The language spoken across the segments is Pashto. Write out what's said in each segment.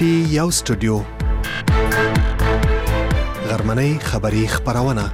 پی یو سټوډیو غرمنۍ خبری خبرونه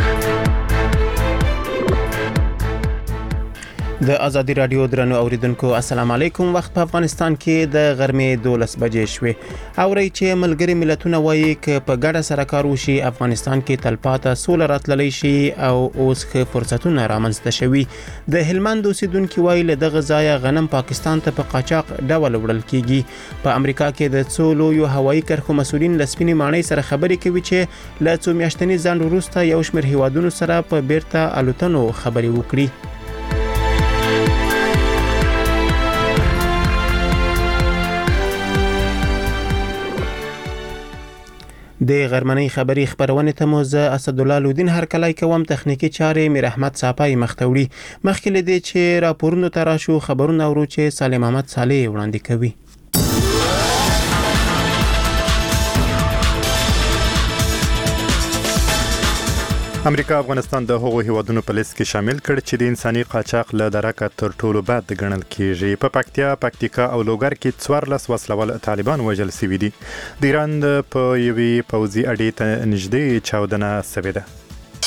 د ازادي رادیو درنو اوریدونکو السلام علیکم. وخت په افغانستان کې د غرمې 12 بجې شوې. اوري چې ملګری ملتونه وایي ک په ګډه سره کار وشي افغانستان کې تلپاته سوله راتللی شي او اوس ښه فرصتونه رامنځته شوي. د هلمند اوسیدونکو وایي له دغه ځایه غنم پاکستان ته په قاچاق ډول وړل کیږي. په امریکا کې د څو لویو هوایي کرښو مسؤلین له سپینې ماڼۍ سره خبرې کوي چې له څو میاشتني ځنډ وروسته یو شمېر هیوادونو سره په بیرته الوتنو خبرې وکړي. د غرمنۍ خبری خبرونه ته مو زه اسدالله لودین هرکلای کوم. تخنیکی چارې میر احمد صاحب مختوړي. مخکې لدی چې راپورونه تراشو خبرونه ورو چې سالم احمد صالح وړاندې کوي. امریکا افغانستان د هغو هیوادونو په لیست کې شامل کړ چې د انساني قاچاق له درکه تر ټولو بد ګڼل کیږي. په پکتیا او لوګر کې 14 وسلوال طالبان وژل شوي دي. د ایران په یوې پوځي اډې ته نږدې چاودنه شوې ده.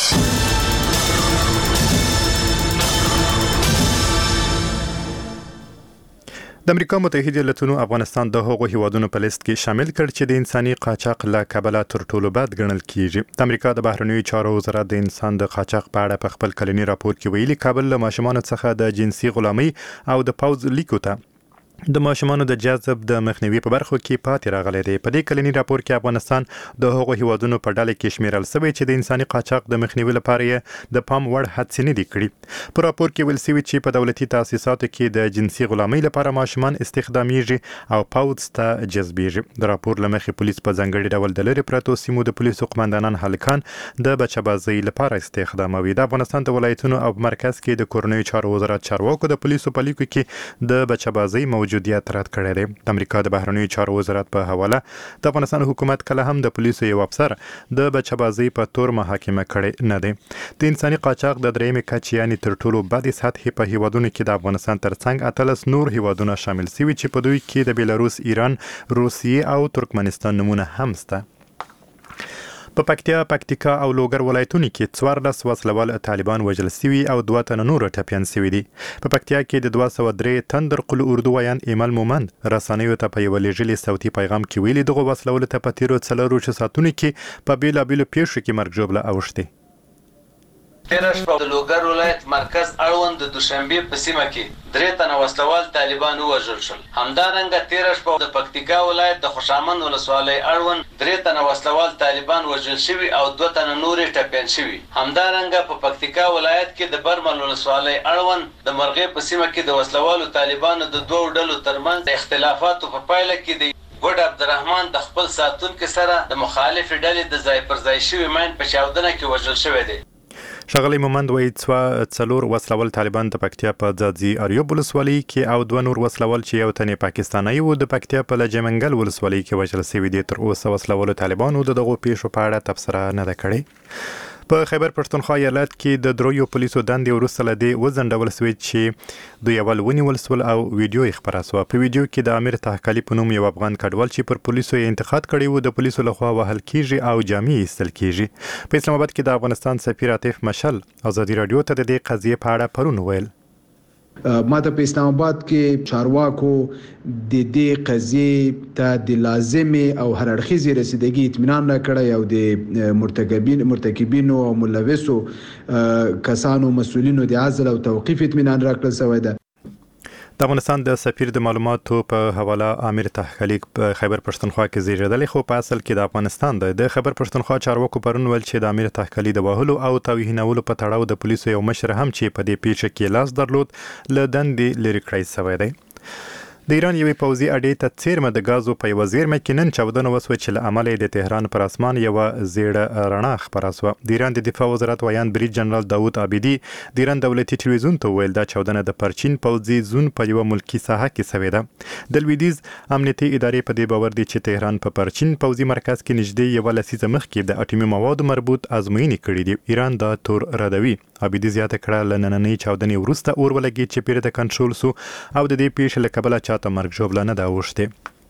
د امریکا متحده ایالاتونو افغانستان د هغو هیوادونو په لیست کې شامل کړ چې د انساني قاچاق له کبله تر ټولو بد ګڼل کیږي. د امریکا د بهرنیو چارو وزارت د انسان د قاچاق په اړه په خپل کلنی راپور کې ویلي کابل له ماشومانو څخه د جنسي غلامۍ او د پوځ لیکو ته د ماشومانو د جذب د مخنیوي په برخو کې پاتې راغلی دی. په دې کلنی راپور کې افغانستان د هغو هیوادونو په ډله کې شمیرل شوی چې د انساني قاچاق د مخنیوي لپاره یې د پام وړ هڅې نه دي کړې. په راپور کې ویل شوی چې په دولتي تاسیساتو کې د جنسي غلامۍ لپاره ماشومان استخدامیږي او پوځ ته جذبیږي. د راپور له مخې پولیس په ځانګړي ډول د لرې پرتو سیمو د پولیسو قومندانان هلکان د بچه‌بازۍ لپاره استخداموي. د افغانستان د ولایتونو او مرکز کې د کورنیو چارو وزارت چارواکو د پولیسو په لیکو کې د بچه‌بازۍ موجودیت رد کړی. د امریکا د بهرنیو چارو وزارت په حواله د افغانستان حکومت کله هم د پولیسو یو افسر د بچه‌بازۍ په تور محاکمه کړی نه دی. د انساني قاچاق د درېمې کچې یعنې تر ټولو بدې سطحې په هیوادونو کې د افغانستان ترڅنګ 18 نور هیوادونه شامل شوي چې په دوی کې د بیلاروس، ایران، روسیې او ترکمنستان نمونه هم شته. په پکتیا او لوګر ولایتونو کې 14 وسلوال طالبان وژل شوي او 2 تنه نور ټپیان شوي دي. په پکتیا کې د 203 تن درقل اردو ویان ایمل مومند رسنیو ته په یو لېږلي صوتي پیغام کې ویلي دغه وسلوال ته په تیرو 4 ساعتونو کې په بیلابیلو پیښو کې مرګ ژوبله اوښتي. تیره شپه د لوګر ولایت مرکز اړوند د دوشنبې په سیمه کې 3 تنه وسلوال طالبان ووژل شول. همدارنګه تیره شپه د پکتیکا ولایت د خوشامند ولسوالۍ اړوند 3 تنه وسلوال طالبان وژل شوي او 2 تنه نورې ټپیان شوي. همدارنګه په پکتیکا ولایت کې د برمل ولسوالۍ اړوند د مرغې په سیمه کې د وسلوالو طالبانو د 2 ډلو ترمنځ د اختلافاتو په پایله کې د ګوډ عبدالرحمن د خپل ساتونکو سره د مخالف ډلې د ځای پر ځای شوي ماین په چاودنه کې وژل شوی دی. ښاغلی مومند وایي 4 وسلوال طالبان د پکتیا په ځاځي اریوب ولسوالۍ کې او 2 نور وسلوال چې یو تن پاکستاني و د پکتیا په لجمنګل ولسوالۍ کې وژل شوي دي. تر اوسه وسلوالو طالبانو د دغو پیښو په اړه تبصره نه ده کړې. په خیبر پښتونخوا ایالت کې د دریو پولیسو دندې وروسته له دې وځنډول شوې چې دوی اول ونیول شول او ویډیو یې خپره شوه. په ویډیو کې د امیر تحقلي په نوم یو افغان کډوال چې پر پولیسو یې انتقاد کړی و د پولیسو لخوا وهل کیږي او جامې یې ایستل کیږي. په اسلام آباد کې د افغانستان سفیر عاطف مشل ازادي رادیو ته د دې قضیې په اړه پرون ویل. ما ته په اسلام آباد کې چارواکو د دې قضیې ته د لازمي او هر اړخیزي رسیدګي اطمینان راکړی او د مرتکبینو او ملوثو کسانو مسؤلینو د عزل او توقيف اطمینان راکړل شوی دی. د افغانستان د سفیر د معلوماتو په حواله امیر تحقلي په خیبر پښتونخوا کې زیږیدلی خو په اصل کې د افغانستان دی. د خیبر پښتونخوا چارواکو پرون ویل چې د امیر تحقلي د وهلو او توهینولو په تړاو د پولیسو یو مشر هم چې په دې پیښه کې لاس درلود له دندې لرې کړی شوی دی. د ایران یوې پوځي اډې ته څیرمه د غازو په یوه زیرمه کې نن چاودنه وسوه چې له امله د تهران پر اسمان یوه زیړه رڼا خپره شوه. د ایران د دفاع وزارت ویان برید جنرال داود عابدي د ایران دولتي ټلویزیون ته ویل دا چاودنه د پرچین پوځي زون په یوه ملکي ساحه کې شوې ده. د لویدیځ امنیتي ادارې په دې باور دي چې تهران په پرچین پوځي مرکز کې نږدې یوه لسیزه مخکې د اټومي موادو مربوط ازموینې کړې دي. ایران دا تور ردوي. عابدي زیاته کړه له نننۍ چاودنې وروسته اور ولګېد چې پیره کنټرول سو او د دې پیښې له کبله چاته مرګ ژوبله نه ده اوښتې.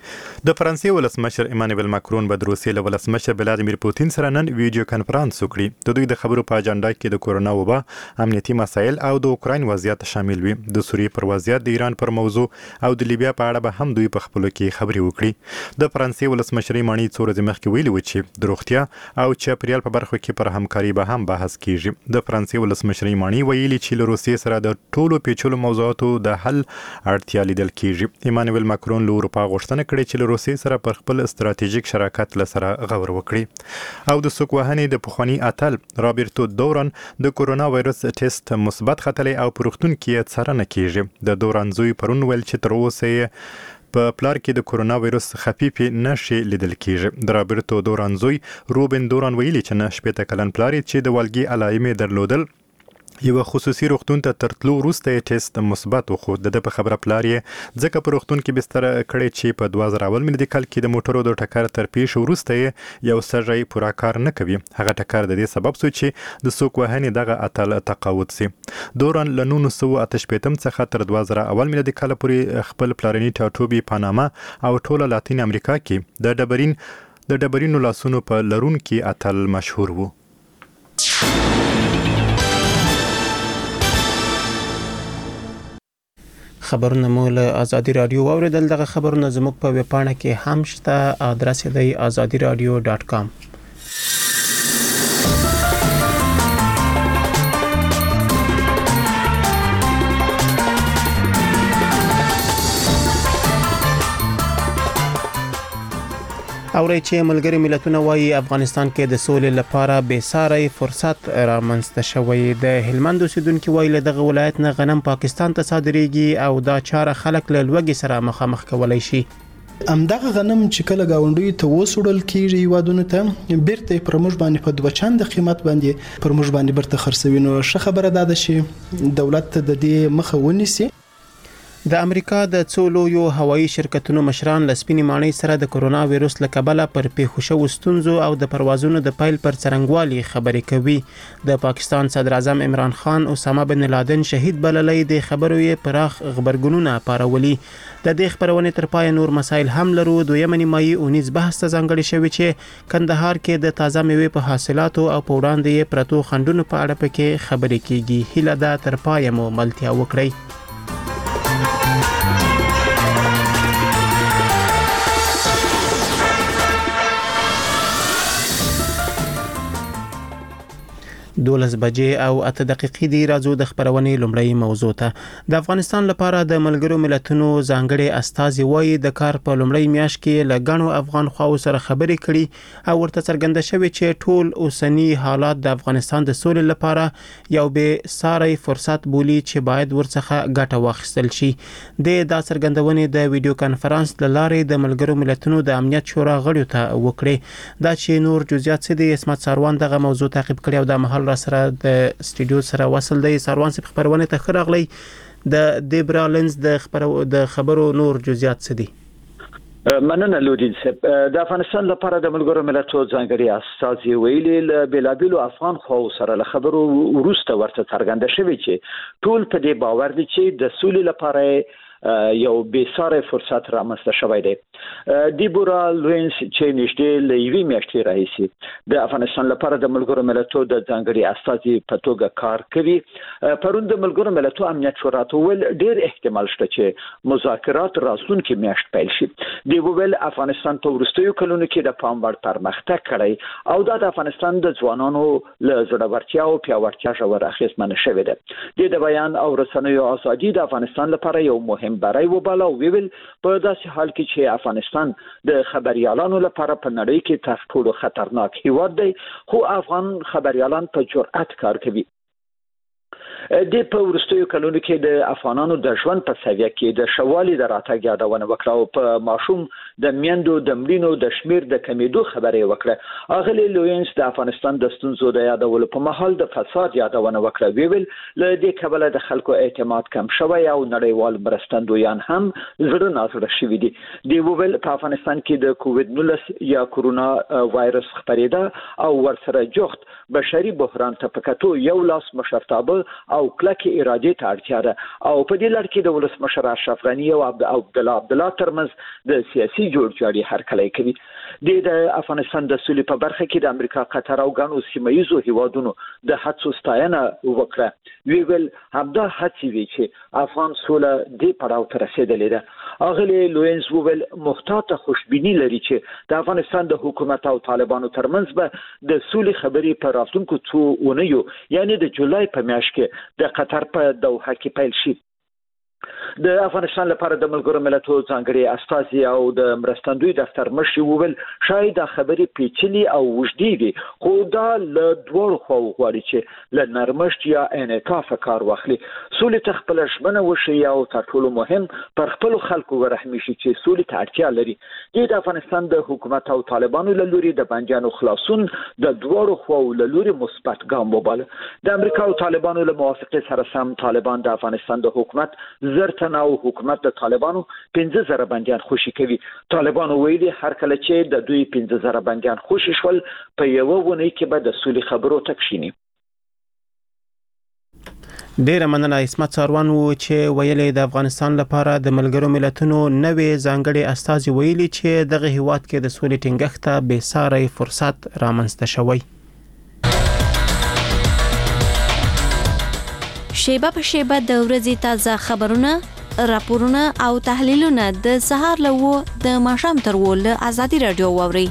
د فرانسې ولسمشر ایمانوئل ماکرون به د روسیې له ولسمشر ولادیمیر پوتین سره نن ویډیو کانفرنس وکړي. د دوی د خبرو په اجنډا کې د کورونا وبا، امنیتي مسایل او د اوکراین وضعیت شامل وي. د سوریې پر وضعیت، د ایران پر موضوع او د لیبیا په اړه به هم دوی په خپلو کې خبرې وکړي. د فرانسې ولسمشرۍ ماڼۍ څو ورځې مخکې ویلي و چې د روغتیا او چاپیریال په برخو کې پر همکاري به هم بحث کیږي. د فرانسې ولسمشرۍ ماڼۍ ویلي چې له روسیې سره د ټولو پیچلو موضوعاتو د حل اړتیا لیدل کیږي. ایمانوئل ماکرون له اروپا غوښتنه کړې چې له روسیې سره پر خپل استراتیژیک شراکت لسره غور وکړي. او د سوک وهنې د پخوانی اتل رابرتو دوران د کورونا وایرس ټیسټ مثبت ختلی او په روغتون کې څارنه کیږي. د دوران زوی پرون ویل چې تر اوسه په پلار کې د کورونا وایرس خفیفې نښې لیدل کیږي. د رابرتو دوران زوی روبن دوران ویلي چې 9 کلن پلار چې د والګي علایمې درلودل یو خصوصي روغتون ته ترتلو وروسته ټیسټ مثبت وخود. د په خبره پلار یې ځکه په روغتون کې بستر کړی چې په 2000 میلیدیکل کې د موټرو د ټکر تر پیښ وروسته یو سږی پورا کار نه کوي. هغه ټکر د دې سبب شو چې د سوک وهنې دغه اتل تقاعد سي. دوران له 1988 څخه تر 2000 میلیدیکل پورې خپل پلارني ټاټوبي پاناما او ټوله لاتین امریکا کې د ډبرینو لاسونو په لرون کې اتل مشهور وو. خبرونه مو له ازادي رادیو واوریدل. دغه خبرونه زموږ په ویب پاڼه کې هم شته. ادرس یې دی azadiradio.com. اوري چې ملګری ملتونه وايي افغانستان کې د سولې لپاره بېساري فرصت رامنځته شوی. د هلمند اوسیدونکو ویل دغه ولایت نه غنم پاکستان ته صادریږي او دا چاره خلک له لوږې سره مخامخ کولای شي. امدغه غنم چې کله گاونډي ته وسوړل کیږي وادونه ته بیرته پر موږ باندې په 2 چنده قیمت باندې پر موږ باندې برته خرڅوي. نو ښه خبره ده چې دولت د دې مخه ونیسي. د امریکا د څو لویو هوایي شرکتونو مشران له سپینې ماڼۍ سره د کورونا وایرس له کبله پر پیښو شوو ستونزو او د پروازونو د پیل پر څرنګوالي خبرې کوي. د پاکستان صدر اعظم عمران خان اسامه بن لادن شهید بللی. د خبرو یې پراخ خبرګونونه پارولي. د دې خبرونې تر پای نور مسایل هم لرو. دویمه نیمایي 19 بحث ته ځانګړی شوی چې کندهار کې د تازه میوې په حاصلاتو او په وړاندې یې پرتو خنډونو په اړه پکې خبرې کیږي. هیله ده تر پای مو ملتیا وکړئ. دولس بجې او 8 دقیقې دی. راځو د خبرونې لومړی موضوع ته. د افغانستان لپاره د ملګرو ملتونو ځانګړي استازي وایي د کار په لومړی میاشت کې له غنو افغان خواو سره خبرې کړي او ورته څرګنده شوی چې ټول اوسنی حالات د افغانستان د سولې لپاره یو به ساري فرصت بولی چې باید ورڅخه ګټه واخیستل شي. د دا څرګندونې د ویډیو کانفرنس له لارې د ملګرو ملتونو د امنیت شورا غړیو ته وکړي. دا چې نور جزئیات څه دي اسمت ساروان دغه موضوع تعقیب کړي او د محل سره د سټوډیو سره وصل دی. ساروان صاحب خبرونه ته خراغلی. د دیبرا لنز د خبرو نور جزئیات څه دي؟ مننه لودین صاحب. د افغانستان لپاره د ملګرو ملتونو ځانګړي استازي ویلي له بلابلو افغان خو سره له خبرو وروسته ورته څرګنده شوی چې ټول په دې باور دي چې د سولې لپاره یو بېساري فرصت رامنځته شوی دی. دیبورا لوینس چې نږدې له یوې میاشتې راهیسې د افغانستان لپاره د ملګرو ملتونو د ځانګړي استازي په توګه کار کوي. پرون د ملګرو ملتونو امنیت شورا ته ویل ډېر احتمال شته چې مذاکرات راتلونکي میاشت پیل شي. دی ویل افغانستان په وروستیو کلونو کې د پام وړ پرمختګ کړی او دا د افغانستان د ځوانانو له زړورتیا او پیاوړتیا ژور اغېزمنه شوې ده. د بیان او رسنیو ازادي د افغانستان لپاره یو مهم برای وباله او ویل په داسې حال کې چې افغانستان د خبريالانو لپاره په نړۍ کې تر ټولو خطرناک هیواد دی خو افغان خبريالان په جرأت کار کوي. د په ورستیو کلونو کې د افغانانو د ژوند په سویه کې د شوالي د راتګ یادونه وکړه او په ماشوم د میندو د مړینو د شمیر د کمیدو خبرې وکړه. اغلی لوینس د افغانستان د ستونزو د یادولو په محل د فساد یادونه وکړه. ویل له دې کبله د خلکو اعتماد کم شوی او نړیوال مرستندویان هم زړه نازړه شوي دي. دی ویل په افغانستان کې د کووډ-19 یا کورونا وایرس خپرېده او ورسره جوخت بشري بحران ته پکاتو یو لاس مشرتابه او کلکه اراده ته اړتیا ده او په دې لړ کې د ولسمشر اشرف غنی او عبدالله ترمنځ د سیاسي جوړجاړي هرکلی کوي. د افغانستان د سولې په برخه کې د امریکا، قطر او ګڼو سیمه ییزو هیوادونو د هڅو ستاینه وکړه. ویل همدا هڅې وی چې افغان سوله دې پړاو ته رسیدلې ده. اغلی لوینز وویل محتاطه خوشبینی لري چې د افغانستان د حکومت او طالبانو ترمنځ به د سولې خبرې په راتلونکو څو اونیو یعنی د جولای په میاشت کې د قطر په دوحه کې پیل شي. د افغانستان لپاره د ملګرو ملتونو ځانګړي استازي او د مرستندوی دفتر مشر وویل شاید د خبرې پیچلي او وجدي دي خو دا له دوړو خو غواړي چې له نرمښت یا انعطاف کار واخلي. سولې ته خپل ژمنه وشي او تر ټولو مهم پر خپل خلکو ورحمي شي چې سولې ته اړتیا لري. د افغانستان د حکومت او طالبانو له لوري د بندیانو خلاصون د دوړو خو له لوري مثبت ګام وباله. د امریکا او طالبانو له موافقه سره سم طالبان د افغانستان د حکومت زرتن او حکومت د طالبانو 15,000 بندیان خوشي کوي. طالبانو ویلي هر کله چې د دوی 15,000 بندیان خوشي شول په یو ونی کې به د سولې خبرو تکشینی. ډیره مننه اسمت ساروان چې ویلي د افغانستان لپاره د ملګرو ملتونو نوې ځانګړي استازي ویلي چې دغه هیواد کې د سولې ټینګښت ته بې ساري فرصت رامنځته شوی. شیبه په شیبه د ورځې تازه خبرونه، راپورونه او تحلیلونه د سهار له د ماښام تر له ازادي رادیو واوري.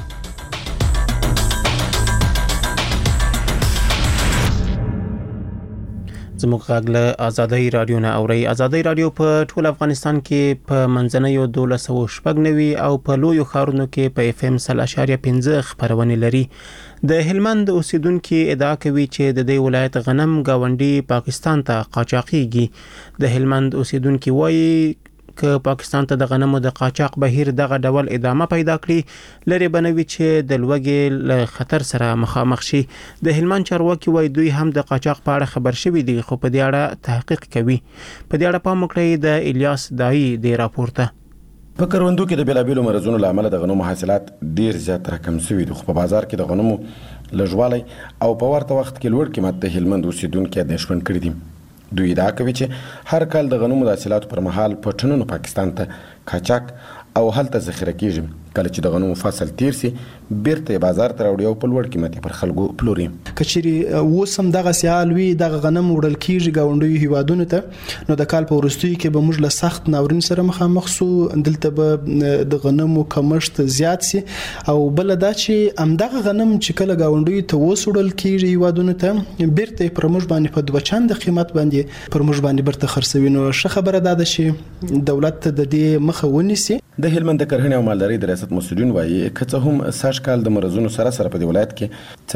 زموږ غږ له ازادي رادیو نه اوري. ازادي رادیو په ټول افغانستان کې په منځنیو 1290 او په لویو ښارونو کې په FM 1.5 خبرونه لري. د هلمند اوسیدونکو ادعا کوي چې د دې ولایت غنم گاونډي پاکستان ته قاچاقيږي. د هلمند اوسیدونکو وایي که پاکستان ته د غنمو د قاچاق بهیر دغه ډول ادامه پیدا کړي لري بنوي چې د لوګي له خطر سره مخامخ شي. د هلمند چارواکي وایي دوی هم د قاچاق په اړه خبر شوي دي خو په دې اړه تحقیق کوي. په دې اړه پام وکړئ د الیاس دای د راپورته. په کروندو کې د بیلابیلو مرزونو لامل د غنمو حاصلات ډیر زیات راکم شوي دي خو په بازار کې د غنمو لږوالی او په ورته وخت کې لوړ قیمت د هلمند اوسیدونکو اندېښمن کړي دي. دوی ادعا کوي چې هر کال د غنمو د حاصلاتو پر مهال په ټنونو پاکستان ته قاچاق او هلته ذخیره کیږي. کله چې د غنمو فصل تیر سي بیرته بازار ته راوړي او په لوړ قیمت پر خلکو پلوري. کچېری وسم دغه سیالوي دغه غنم وړل کیږي گاونډي هیوادونو ته نو د کال په ورستوي کې به موږ له سخت ناورین سره مخامخ سو. دلته به د غنمو کمښت زیات سي او بل دا چې امدغه غنم چې کله گاونډي ته وسوړل کیږي هیوادونو ته بیرته پر موږ باندې په دوچند قیمت باندې پر موږ باندې برته خرڅوي. نو ښه خبره ده چې دولت د دې مخه ونیسي. د هلمند د کرهڼې او مالدارۍ د ریاست مسؤلین وایي که څه هم سږ کال د مرزونو سره په دې ولایت کې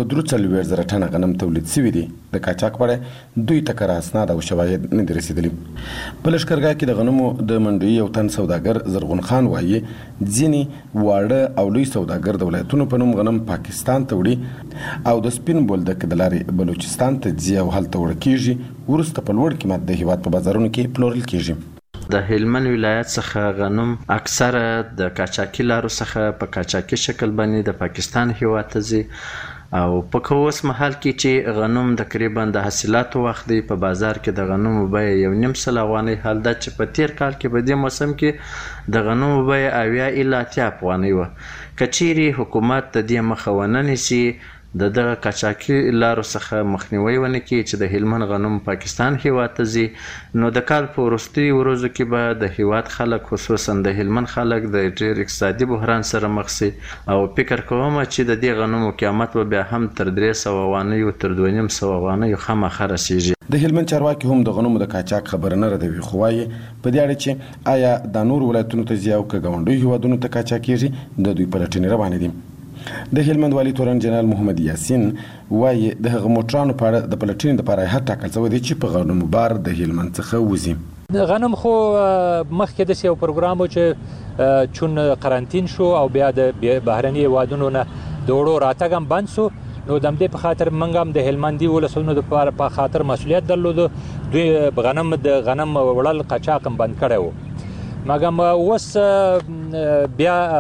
443 ټنه غنم تولید شوي دي. د قاچاق په اړه دوی ته کره اسناد او شواهد نه دي رسیدلي. په لښکرګاه کې د غنمو د منډوي یو تن سوداګر زرغون خان وایي ځینې واړه او لوی سوداګر د ولایتونو په نوم غنم پاکستان ته وړي او د سپین بولدک د لارې بلوچستان ته ځي او هلته وړل کیږي وروسته په لوړ قیمت د هیواد په بازارونو کې پلورل کیږي. د هلمند ولایت څخه غنم اکثره د قاچاقي لارو څخه په قاچاقي شکل باندې د پاکستان هیواد ته ځي او په کوس محل کې چې غنم تقریبا د حاصلاتو وخت دی په بازار کې د غنمو بیه 1.5 افغانۍ حال ده چې په تیر کال کې په دې موسم کې د غنمو بیه 80 الی 80 افغانۍ و. کچيري حکومت د دې مخه ونه نیسي دغه قاچاقي لارو څخه مخنیوي ونه کړي چې د هلمند غنم پاکستان هیواد ته ځي نو د کال په وروستي ورځو کې به د هیواد خلک خصوصا د هلمند خلک د ډېر اقتصادي بحران سره مخ شي او فکر کوم چې د دې غنمو قیمت به بیا هم تر 300 افغانۍ او تر 250 افغانۍ خامخا رسیږي. د هلمند چارواکي هم د غنمو د قاچاق خبر نه ردوي خو وايي په دې اړه چې آیا د نور ولایتونو ته ځي او که ګاونډي هیوادونو ته قاچاقېږي د دوی پلټنې روانې دي. د هلمند والی تورن جنرال محمد یاسین وایي د موټرانو په اړه د پلټنې لپاره هر ټاکل شوی دی چې په غنمو بار د هلمند څخه وځي. د غنم خو مخکې د یو پروګرام و چې چون قرنټین شو او بیا د بهرني هیوادونو نه د وړو راتګ هم بند شو نو د دې په خاطر منګ هم د هلمندي ولسونو د په خاطر مسؤلیت درلود دوی غنم وړل قاچاق هم بند کړو مګم اوس بیا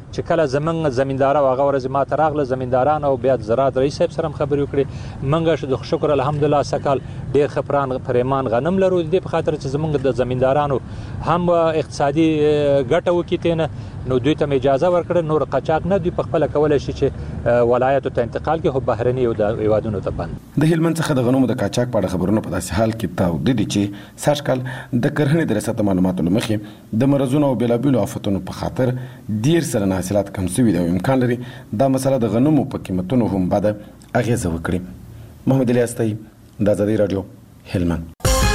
چې کله زمونږ زمیندار او هغه ورځ ما ته راغله زمینداران او بیا زراعت رئیس صاحب سره خبرې وکړې موږ د شکر الحمدلله سکال ډیر خپران پریمان غنم لرو د په خاطر چې زمونږ د زمیندارانو هم اقتصادي ګټه وکړي نو دوی ته اجازه ورکړه نور قاچاق نه دوی په خپل کولای شي چې ولایتو ته انتقال کې خو بهرني او د هیوادونو ته بند د هلمند څخه د غنمو د قاچاق په اړه خبرونه په داسې حال کې تاوده دي چې سږ کال د کرهڼې د ریاست معلوماتو له مخې د مرزونو او بیلابیلو آفتونو په خاطر ډیر سلنه حاصلات کم شوي دي او امکان لري دا مسله د غنمو په قیمتونو هم بده اغیزه وکړي محمد علي استای د آزادي رادیو هلمند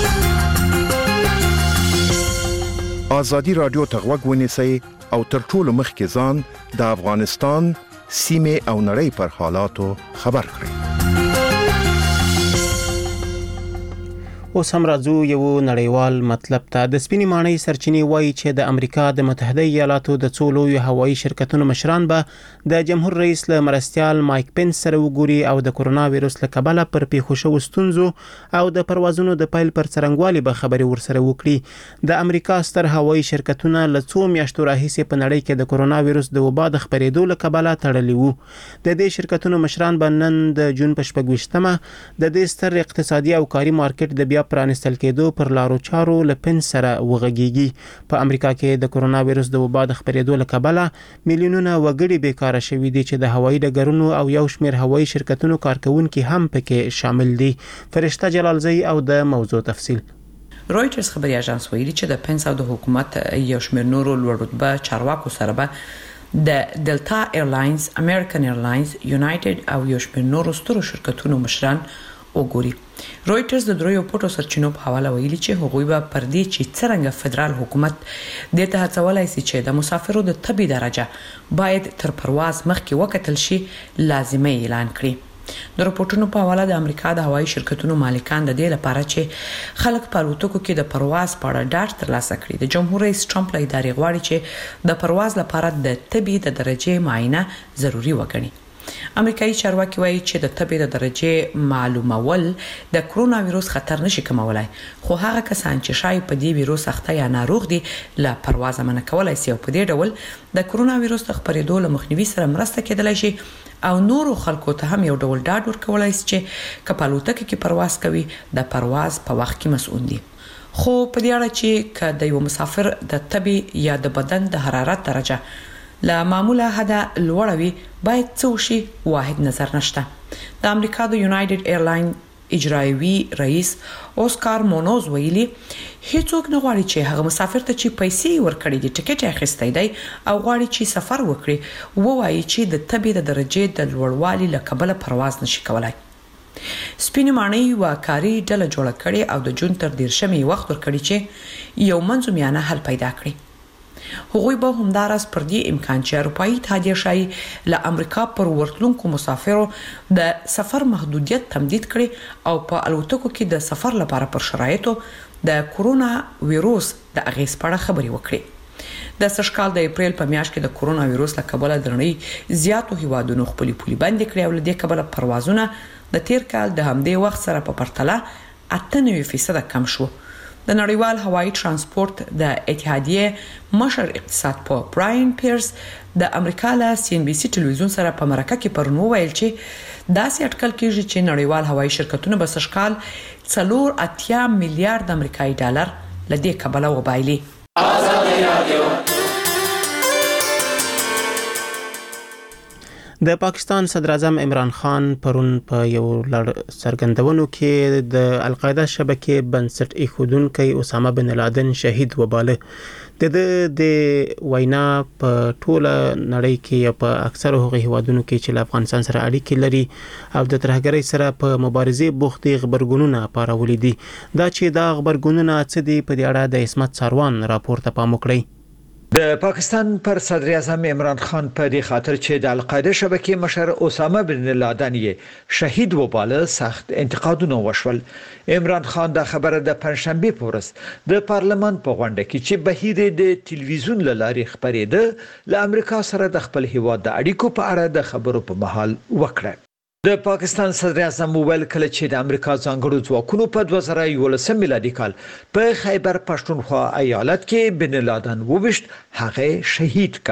آزادي رادیو ته غوږ ونیسئ او تر ټولو مخکې ځان د افغانستان سیمې او نړۍ پر حالاتو خبر کړئ. اوس هم راځو یو نړیوال مطلب ته. د سپینې ماڼۍ سرچینې وایي چې د امریکا د متحده ایالاتو د څو لویو هوایي شرکتونو مشران به د جمهور رئیس له مرستیال مایک پنس سره وګوري او د کورونا وایرس له کبله پر پیښو شوو ستونزو او د پروازونو د پیل پر څرنګوالي به خبرې ورسره وکړي. د امریکا ستر هوایي شرکتونه له څو میاشتو راهیسې په نړۍ کې د کورونا وایرس د وبا د خپرېدو له کبله تړلي وو. د دې شرکتونو مشران به نن د جون په 26مه د دې ستر اقتصادي او کاري مارکیټ د بیا پرانستل کېدو پر لارو چارو له پنس سره وغږیږي. په امریکا کې د کورونا وایرس د وبا د خپرېدو له کبله میلیونونه وګړي بیکاره شوي دي چې د هوایي ډګرونو او یو شمېر هوایي شرکتونو کارکونکي هم پکې شامل دي. فرشته جلالزئی او د موضوع تفصیل. رويټرز خبري اژانس ویلي چې د پنس او د حکومت یو شمېر نورو لوړ رتبه چارواکو سره به د ډلتا ایرلاینز، امریکن ایرلاینز، یونایټډ او یو شمېر نورو سترو شرکتونو مشران وګوري. رويټرز د دریو پټو سرچینو په حواله ویلي چې هغوی به پر دې چې څرنګه فدرال حکومت د ته هڅولای شي چې د مسافرو د طبي درجه باید تر پرواز مخکې وکتل شي لازمي اعلان کړي. د راپورټونو په حواله د امریکا د هوایي شرکتونو مالکان د دې لپاره چې خلک په الوتکو کې د پرواز په اړه ډاډ ترلاسه کړي د جمهور رئیس ټرمپ له ادارې غواړي چې د پرواز لپاره د طبي د درجه معاینه ضروری وګڼي. امریکایي چارواکي وایي چې د طبي د درجه معلومول د کرونا وایرس خطر نشي کمولای خو هغه کسان چې شاید په دې وایرس اخته یا ناروغ دي له پرواز منع کولای شي او په دې ډول د کرونا وایرس د خپرېدو له مخنیوي سره مرسته کېدلای شي او نورو خلکو ته هم یو ډول ډاډ ورکولای شي چې کپالوتکه کې پرواز کوي د پرواز په وخت کې مسؤل دي. خو په دې اړه چې کله یو مسافر د طبي یا د بدن د حرارت درجه لا معموله حدا لوړوي باید څه شي واحد نظر نشته. د امریکا د یونایټډ ایرلاین اجرایوي رئیس اوسکار مونوز ویلي هیڅوک نه غواړي چې هغه مسافر ته چې پیسې ورکړي دي ټیکټ اخیستی دی او غواړي چې سفر وکړي وایي چې د طبي د درجه د لوړوالي له کبله پرواز نشي کولای. سپینې ماڼۍ واکاري ډله جوړه کړي او د جون تر 10مې وخت ورکړي چې یو منځومیانه حل پیدا کړي. هغوی به همدارس پر دې امکان چې اروپایي اتحادیه شای له امریکا پر ورتلونکو مسافرو د سفر محدودیت تمدید کړي او په الوتکو کې د سفر لپاره پر شرایطو د کورونا وایرس د اغیز په اړه خبرې وکړي. د سږکال د اپریل په میاشت کې د کورونا وایرس له کبله د نړۍ زیاتو هیوادونو خپل پولي بند کړي او له دې کبله پروازونه د تیر کال د همدې وخت سره په پرتله 98% کم شو. د نړیوال هوایي ترانسپورت د اتحادیه مشر اقتصاد په براین پیرس د امریکا له سی ان بي سي ټلویزیون سره په مرکه کې پرنو ویل چې داسې اټکل کېږي چې نړیوال هوایي شرکتونه به سږکال 4.8 میلیارډ امریکایي ډالر لدې کبله وبایلي. د پاکستان صدر اعظم عمران خان پرون په یو څرګندونو کې د القاعده شبکې بنسټ ایښودونکی اسامه بن لادن شهید وباله. د وینا په ټوله نړۍ کې په اکثر هغه هیوادونو کې چې له افغانستان سره اړیکې لري او د ترهګرۍ سره په مبارزې بوخت دي خبرګونونه پارولې دي. دا چې دا خبرګونونه څه دي په دې اړه د اسمت ساروان راپور ته پام وکړئ. د پاکستان پر صدر اعظم عمران خان په دې خاطر چې د القاعده شبکې مشر اسامه بن لادن یې شهید وباله سخت انتقادونه وشول. عمران خان دا خبره د پنځشنبه په ورځ د پارلمان په غونډه کې چې بهیر د ټلویزیون لارې خبرېده له امریکا سره د خپل هیواد د اړیکو په اړه د خبرو په محل وکړه. د پاکستان صدر اعظم وویل کله چې د امریکا ځانګړو ځواکونو په 2011 میلادي کال په خیبر پښتونخوا ایالت کې بن لادن وویشت هغه شهید کړ.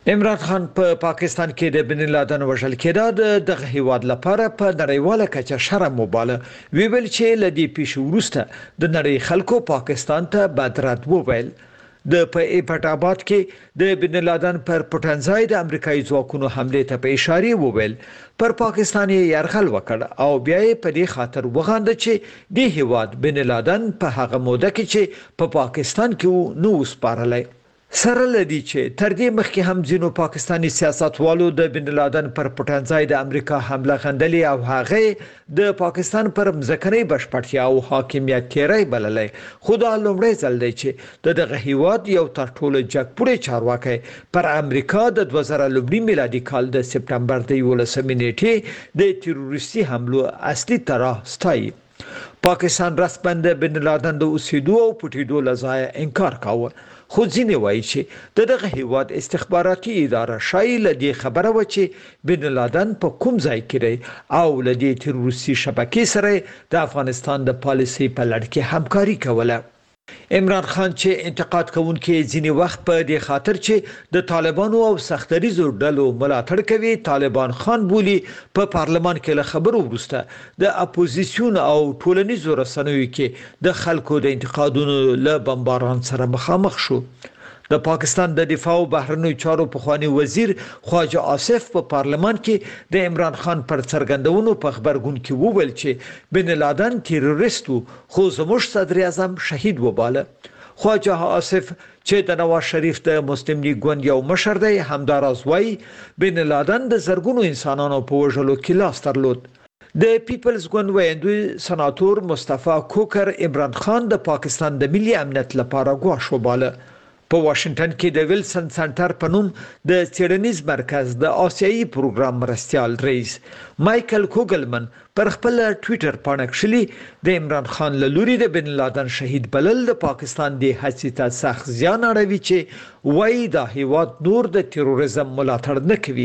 عمران خان په پاکستان کې د بن لادن وژل کېدا د هیواد لپاره په نړیواله کچه شرم وباله. ویل چې لدی پیښ ورسته د نړۍ خلکو پاکستان ته بدرد وویل. د پټ آباد کې د بن لادن پر پټنځای د امریکایي ځواکونو حمله ته په اشاره وویل پر پاکستان یې يرغل وکړ او بیا یې په دې خاطر وغانده چې د هیواد بن لادن په هغه موده کې چې په پاکستان کې نو سپارلای. سره لدی چې تر دې مخکې هم ځینو پاکستانی سیاستوالو د بن لادن پر پټنځای د امریکا حمله غندلې او هغه د پاکستان پر مځکنۍ بشپړتیا او حاکمیت تیری بللې. خو دا لومړی ځل دی چې دغه هیواد یو تر ټولو جګپوړی چارواکي پر امریکا د 2000 میلادي کال د سپټمبر د 11 نیټې د تروریستي حملو اصلي طرح ستایي. پاکستان رسماً د بن لادن د اوسېدو او پټېدو لزای انکار کاوه. خو ځینې وایي چې دغه هیواد استخباراتي اداره شایل دې خبره و چې بن لادن په کوم ځای کې دی او لدی تروریستي شبکې سره د افغانستان د پالیسي په لړ کې همکاري کوله. عمران خان چې انتقاد کوونکي ځینې وخت په دې خاطر چې د طالبانو او سختریزو ډلو ملاتړ کوي طالبان خان بولی په پارلمان کې له خبرو وروسته د اپوزیسیون او ټولنیزو رسنیو کې د خلکو د انتقادونو له بمباران سره مخامخ شو. د پاکستان د دفاع او بهرنیو چارو پخوانی وزیر خواجه آصف په پارلمان کې د عمران خان پر څرګندونو په خبرګون کې وویل چې بن لادن تیروریست خو زموږ صدر اعظم شهید وباله. خواجه آصف چې د نواز شریف د مسلم لیگ ګوند یو مشر دی همداراز وایي بن لادن د زرګونو انسانانو په وژلو کې لاس درلود. د پیپلز ګوند ویاندوی سناتور مصطفی کوکر عمران خان د پاکستان د ملي امنیت لپاره ګواښ وباله. په واشنگټن کې د ویلسن سنټر په نوم د څېړنیز مرکز د آسیایي پروګرام مرستیال رئیس مایکل کوګلمن پر خپل ټوئیټر باندې کښلي د عمران خان له لوري د بن لادن شهید بلل د پاکستان د هڅې ته سخت زیان اړوي چې وایي دا هیواد نور د تروریزم ملاتړ نه کوي.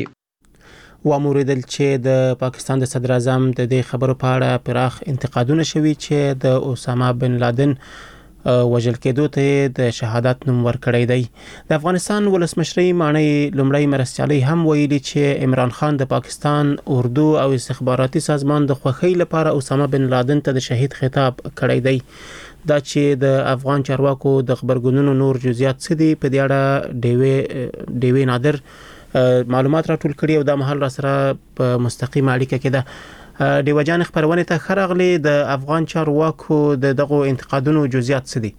واموریدل چې د پاکستان د صدر اعظم د دې خبرو په اړه پراخ انتقادونه شوي چې د اسامه بن لادن وژل کېدو ته د شهادت نوم ورکړی دی. د افغانستان ولسمشرۍ ماڼۍ لومړی مرستیالۍ هم ویلي چې عمران خان د پاکستان اردو او استخباراتي سازمان د خوښۍ لپاره اسامه بن لادن ته د شهید خطاب کړی دی. دا چې د افغان چارواکو د خبرګونونو نور جزئیات څه دي په دې اړه ډیوې نادر معلومات راټول کړي او د مهال را سره په مستقیم اړیکه کې ده. دیو جان خبرونه ته خرغلی د افغان چارواکو دغه انتقادونو جزئیات څه دي؟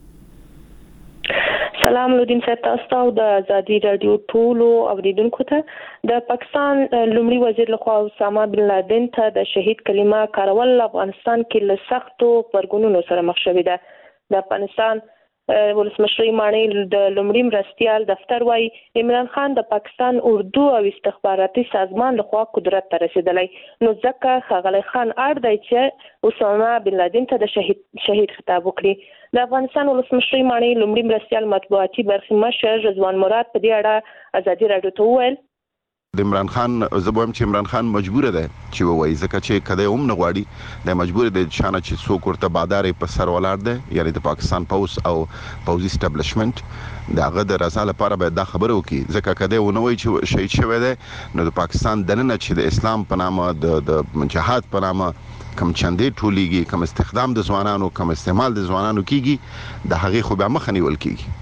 سلام لودین صاحب تاسو او د ازادي رادیو ټولو اوریدونکو ته. د پاکستان لومړي وزیر لخوا اسامه بن لادن ته د شهید کلمه کارول افغانستان کې له سختو پرګونونو سره مخ شوې ده. د افغانستان ولسمشرۍ ماڼۍ د لومړي مرستیال دفتر وايي عمران خان د پاکستان اردو او استخباراتي سازمان لخوا قدرت ته رسیدلی نو ځکه ښاغلی خان اړ دی چې اسامه بن لادن ته د شهید خطاب وکړي. د افغانستان ولسمشرۍ ماڼۍ لومړي مرستیال مطبوعاتي برخې مشر رضوان مراد په دې اړه ازادي رادیو ته وویل د عمران خان زبویم چې عمران خان مجبور دی چې وایي ځکه چې کده هم نه غواړي د مجبور دی شانه چې څوک ورته بادار په سر ولاړ دی یعنی د پاکستان پوس او پوزي اسټابلیشمنت دغه د رضا لپاره به دا خبره وکړي ځکه کده و نه وایي چې شهید شوی دی نو د پاکستان دننه چې د اسلام په نامه د جهاد په نامه کم چندې ټولېږي کم استخدام د ځوانانو کم استعمال د ځوانانو کیږي د هغه خو به مخ نیول کیږي.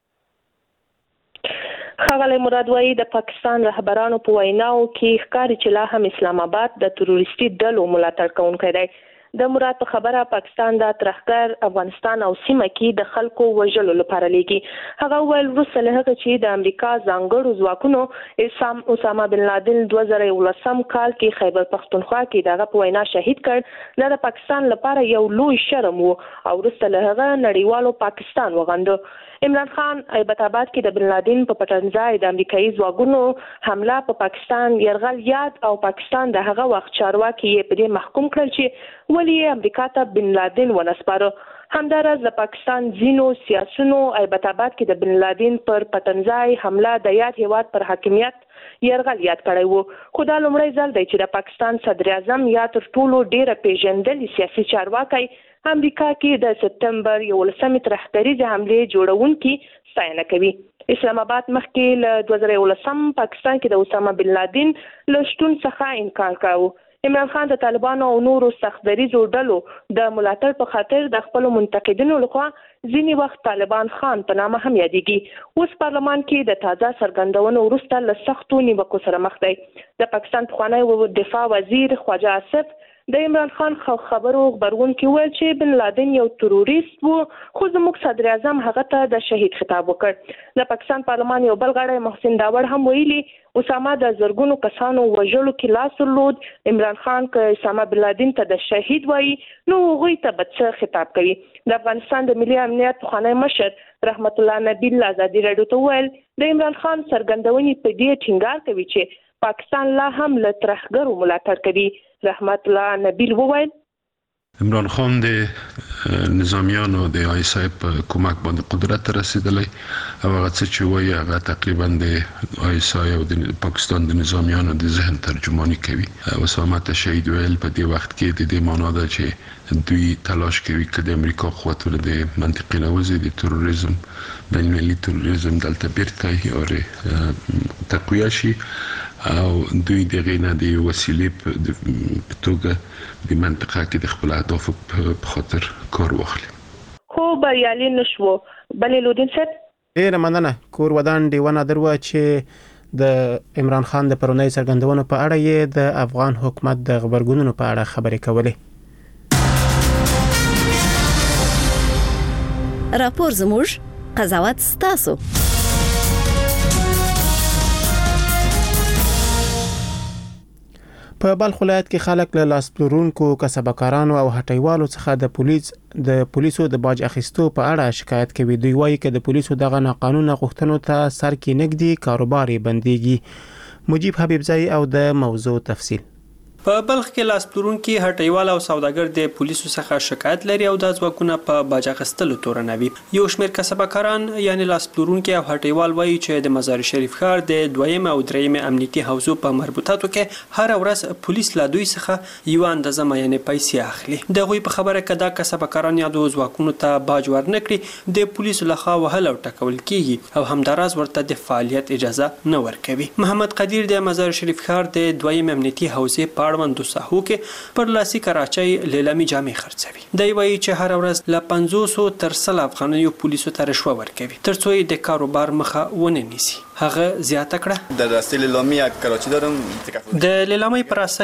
ښاغلی مراد وايي د پاکستان رهبرانو په ویناو کې ښکاري چې لا هم اسلام آباد د تروریستي ډلو ملاتړ کوونکی دی. د مراد په خبره پاکستان د ترهګر افغانستان او سیمه کې د خلکو وژلو لپاره لیږي. هغه وویل وروسته له هغه چې د امریکا ځانګړو ځواکونو اسامه بن لادن 2011 کال کې خیبر پختونخوا کې دغه په وینا شهید کړ دا د پاکستان لپاره یو لوی شرم و او وروسته له هغه نړیوالو پاکستان وغندو. عمران خان ایبت آباد کې د بن لادن په پټنځای د امریکایي ځواکونو حمله په پاکستان يرغل یاد او پاکستان د هغه وخت چارواکي یې په دې محکوم کړل چې ولی امریکا ته بن لادن ونسپاره. همداراز د پاکستان ځینو سیاسيونو ایبت آباد کې د بن لادن پر پټنځای حمله د یاد هیواد پر حاکمیت يرغل یاد کړی وو. خو دا لومړی ځل دی چې د پاکستان صدر اعظم یا تر ټولو ډیره پیژندل سیاسي چارواکي امریکا کې د سپتمبر 11 ترهګریزه حمله جوړونکي ستاینه کوي. اسلام آباد مخکې له 2019 پاکستان کې د اسامه بن لادن له شتون څخه انکار کاوه. عمران خان د طالبانو او نورو سختدریزو ډلو د ملاتړ په خاطر د خپل منتقدینو لخوا ځینې وخت طالبان خان په نامه هم یادېږي. اوس پارلمان کې د تازه څرګندونو وروسته له سختو نیوکو سره مخ دی. د پاکستان پخوانی دفاع وزیر خواجه آصف د عمران خان خبرو خبرون کې ویل چې بن لادن یو تروریست وو، خو زموږ صدر اعظم هغه ته د شهید خطاب وکړ. د پاکستان پارلمان یو بل غړی محسن داور هم ویلي اسامه د زرګونو کسانو وژلو کې لاس درلود. عمران خان که اسامه بن لادن ته د شهید وایي نو هغوی ته به څه خطاب کوي. د افغانستان د ملي امنیت پخوانی مشر رحمت الله نبیل ازادي راډیو ته ویل د عمران خان څرګندونې په دې ټینګار کوي چې پاکستان لا هم له ترهګرو ملاتړ کوي. رحمت الله نبیل وویل عمران خان د نظامیانو د آیسای په کومک باندې قدرت رسیدلی او هغه څه چې وایي هغه تقریبا د آیسای او د پاکستان د نظامیانو د ذهن ترجمانی کوي. اسامه ته شهید ویل په دې وخت کې د دې معنا ده چې دوی تلاش کوي چې د امریکا قوتونو د منطقې نوځي د تروریزم بین المللي تروریزم دلته بیرته یې تقویه شي او دوی دغه نه د وسیلې په توګه د منطقه کې د خپل اهداف په خاطر کار واخلي. خو بریالي نشو. بلې لودین صاحب ډیره مننه. کور ودان دیوانه درو چې د عمران خان د پرونی څرګندونو په اړه یې د افغان حکومت د خبرګونونو په اړه خبرې کولې. راپور زموږ قضاوت ستاسو. په بلخ ولایت کې خلک له لاس پلورونکو کسبکارانو او هټیوالو څخه د پولیسو د باج اخیستو په اړه شکایت کوي. دوی وایي چې د پولیسو دغه ناقانونه غوښتنو ته سر کې نګدي کاروبار بنديږي. مجيب حبیبزئی او د موضوع تفصیل. په بلخ کې لاس پلورونکي هټیوال او سوداګر د پولیسو څخه شکایت لري او د ځواکونو په باج اخیستلو تورنوي. یو شمېر کسبکاران یعنی لاس پلورونکي او هټیوال وایي چې د مزار شریف ښار د دویم او دریم امنیتي حوزو په مربوطاتو کې هر ورځ پولیس لا دوی څخه یو اندازه معینه پیسې اخلي. دغه په خبره کده کسبکاران یا د ځواکونو ته باج ورنکړي د پولیسو لخوا وهل او ټکول کیږي او همداراز ورته د فعالیت اجازه نه ورکوي. محمد قدیر د مزار شریف ښار د دویم امنیتي حوزې په اړوند ساحو کې پر لاسي کراچۍ لیلامي جامې خرڅوي. دی وایي چې هر ورځ له 500 تر 100 افغانیو پولیسو ته رشوه ورکوي ترڅو یې د کاروبار مخه ونه نیسي. هغه زیاته کړه د راسته لیلامي کراچۍ درم د لیلامي پراسه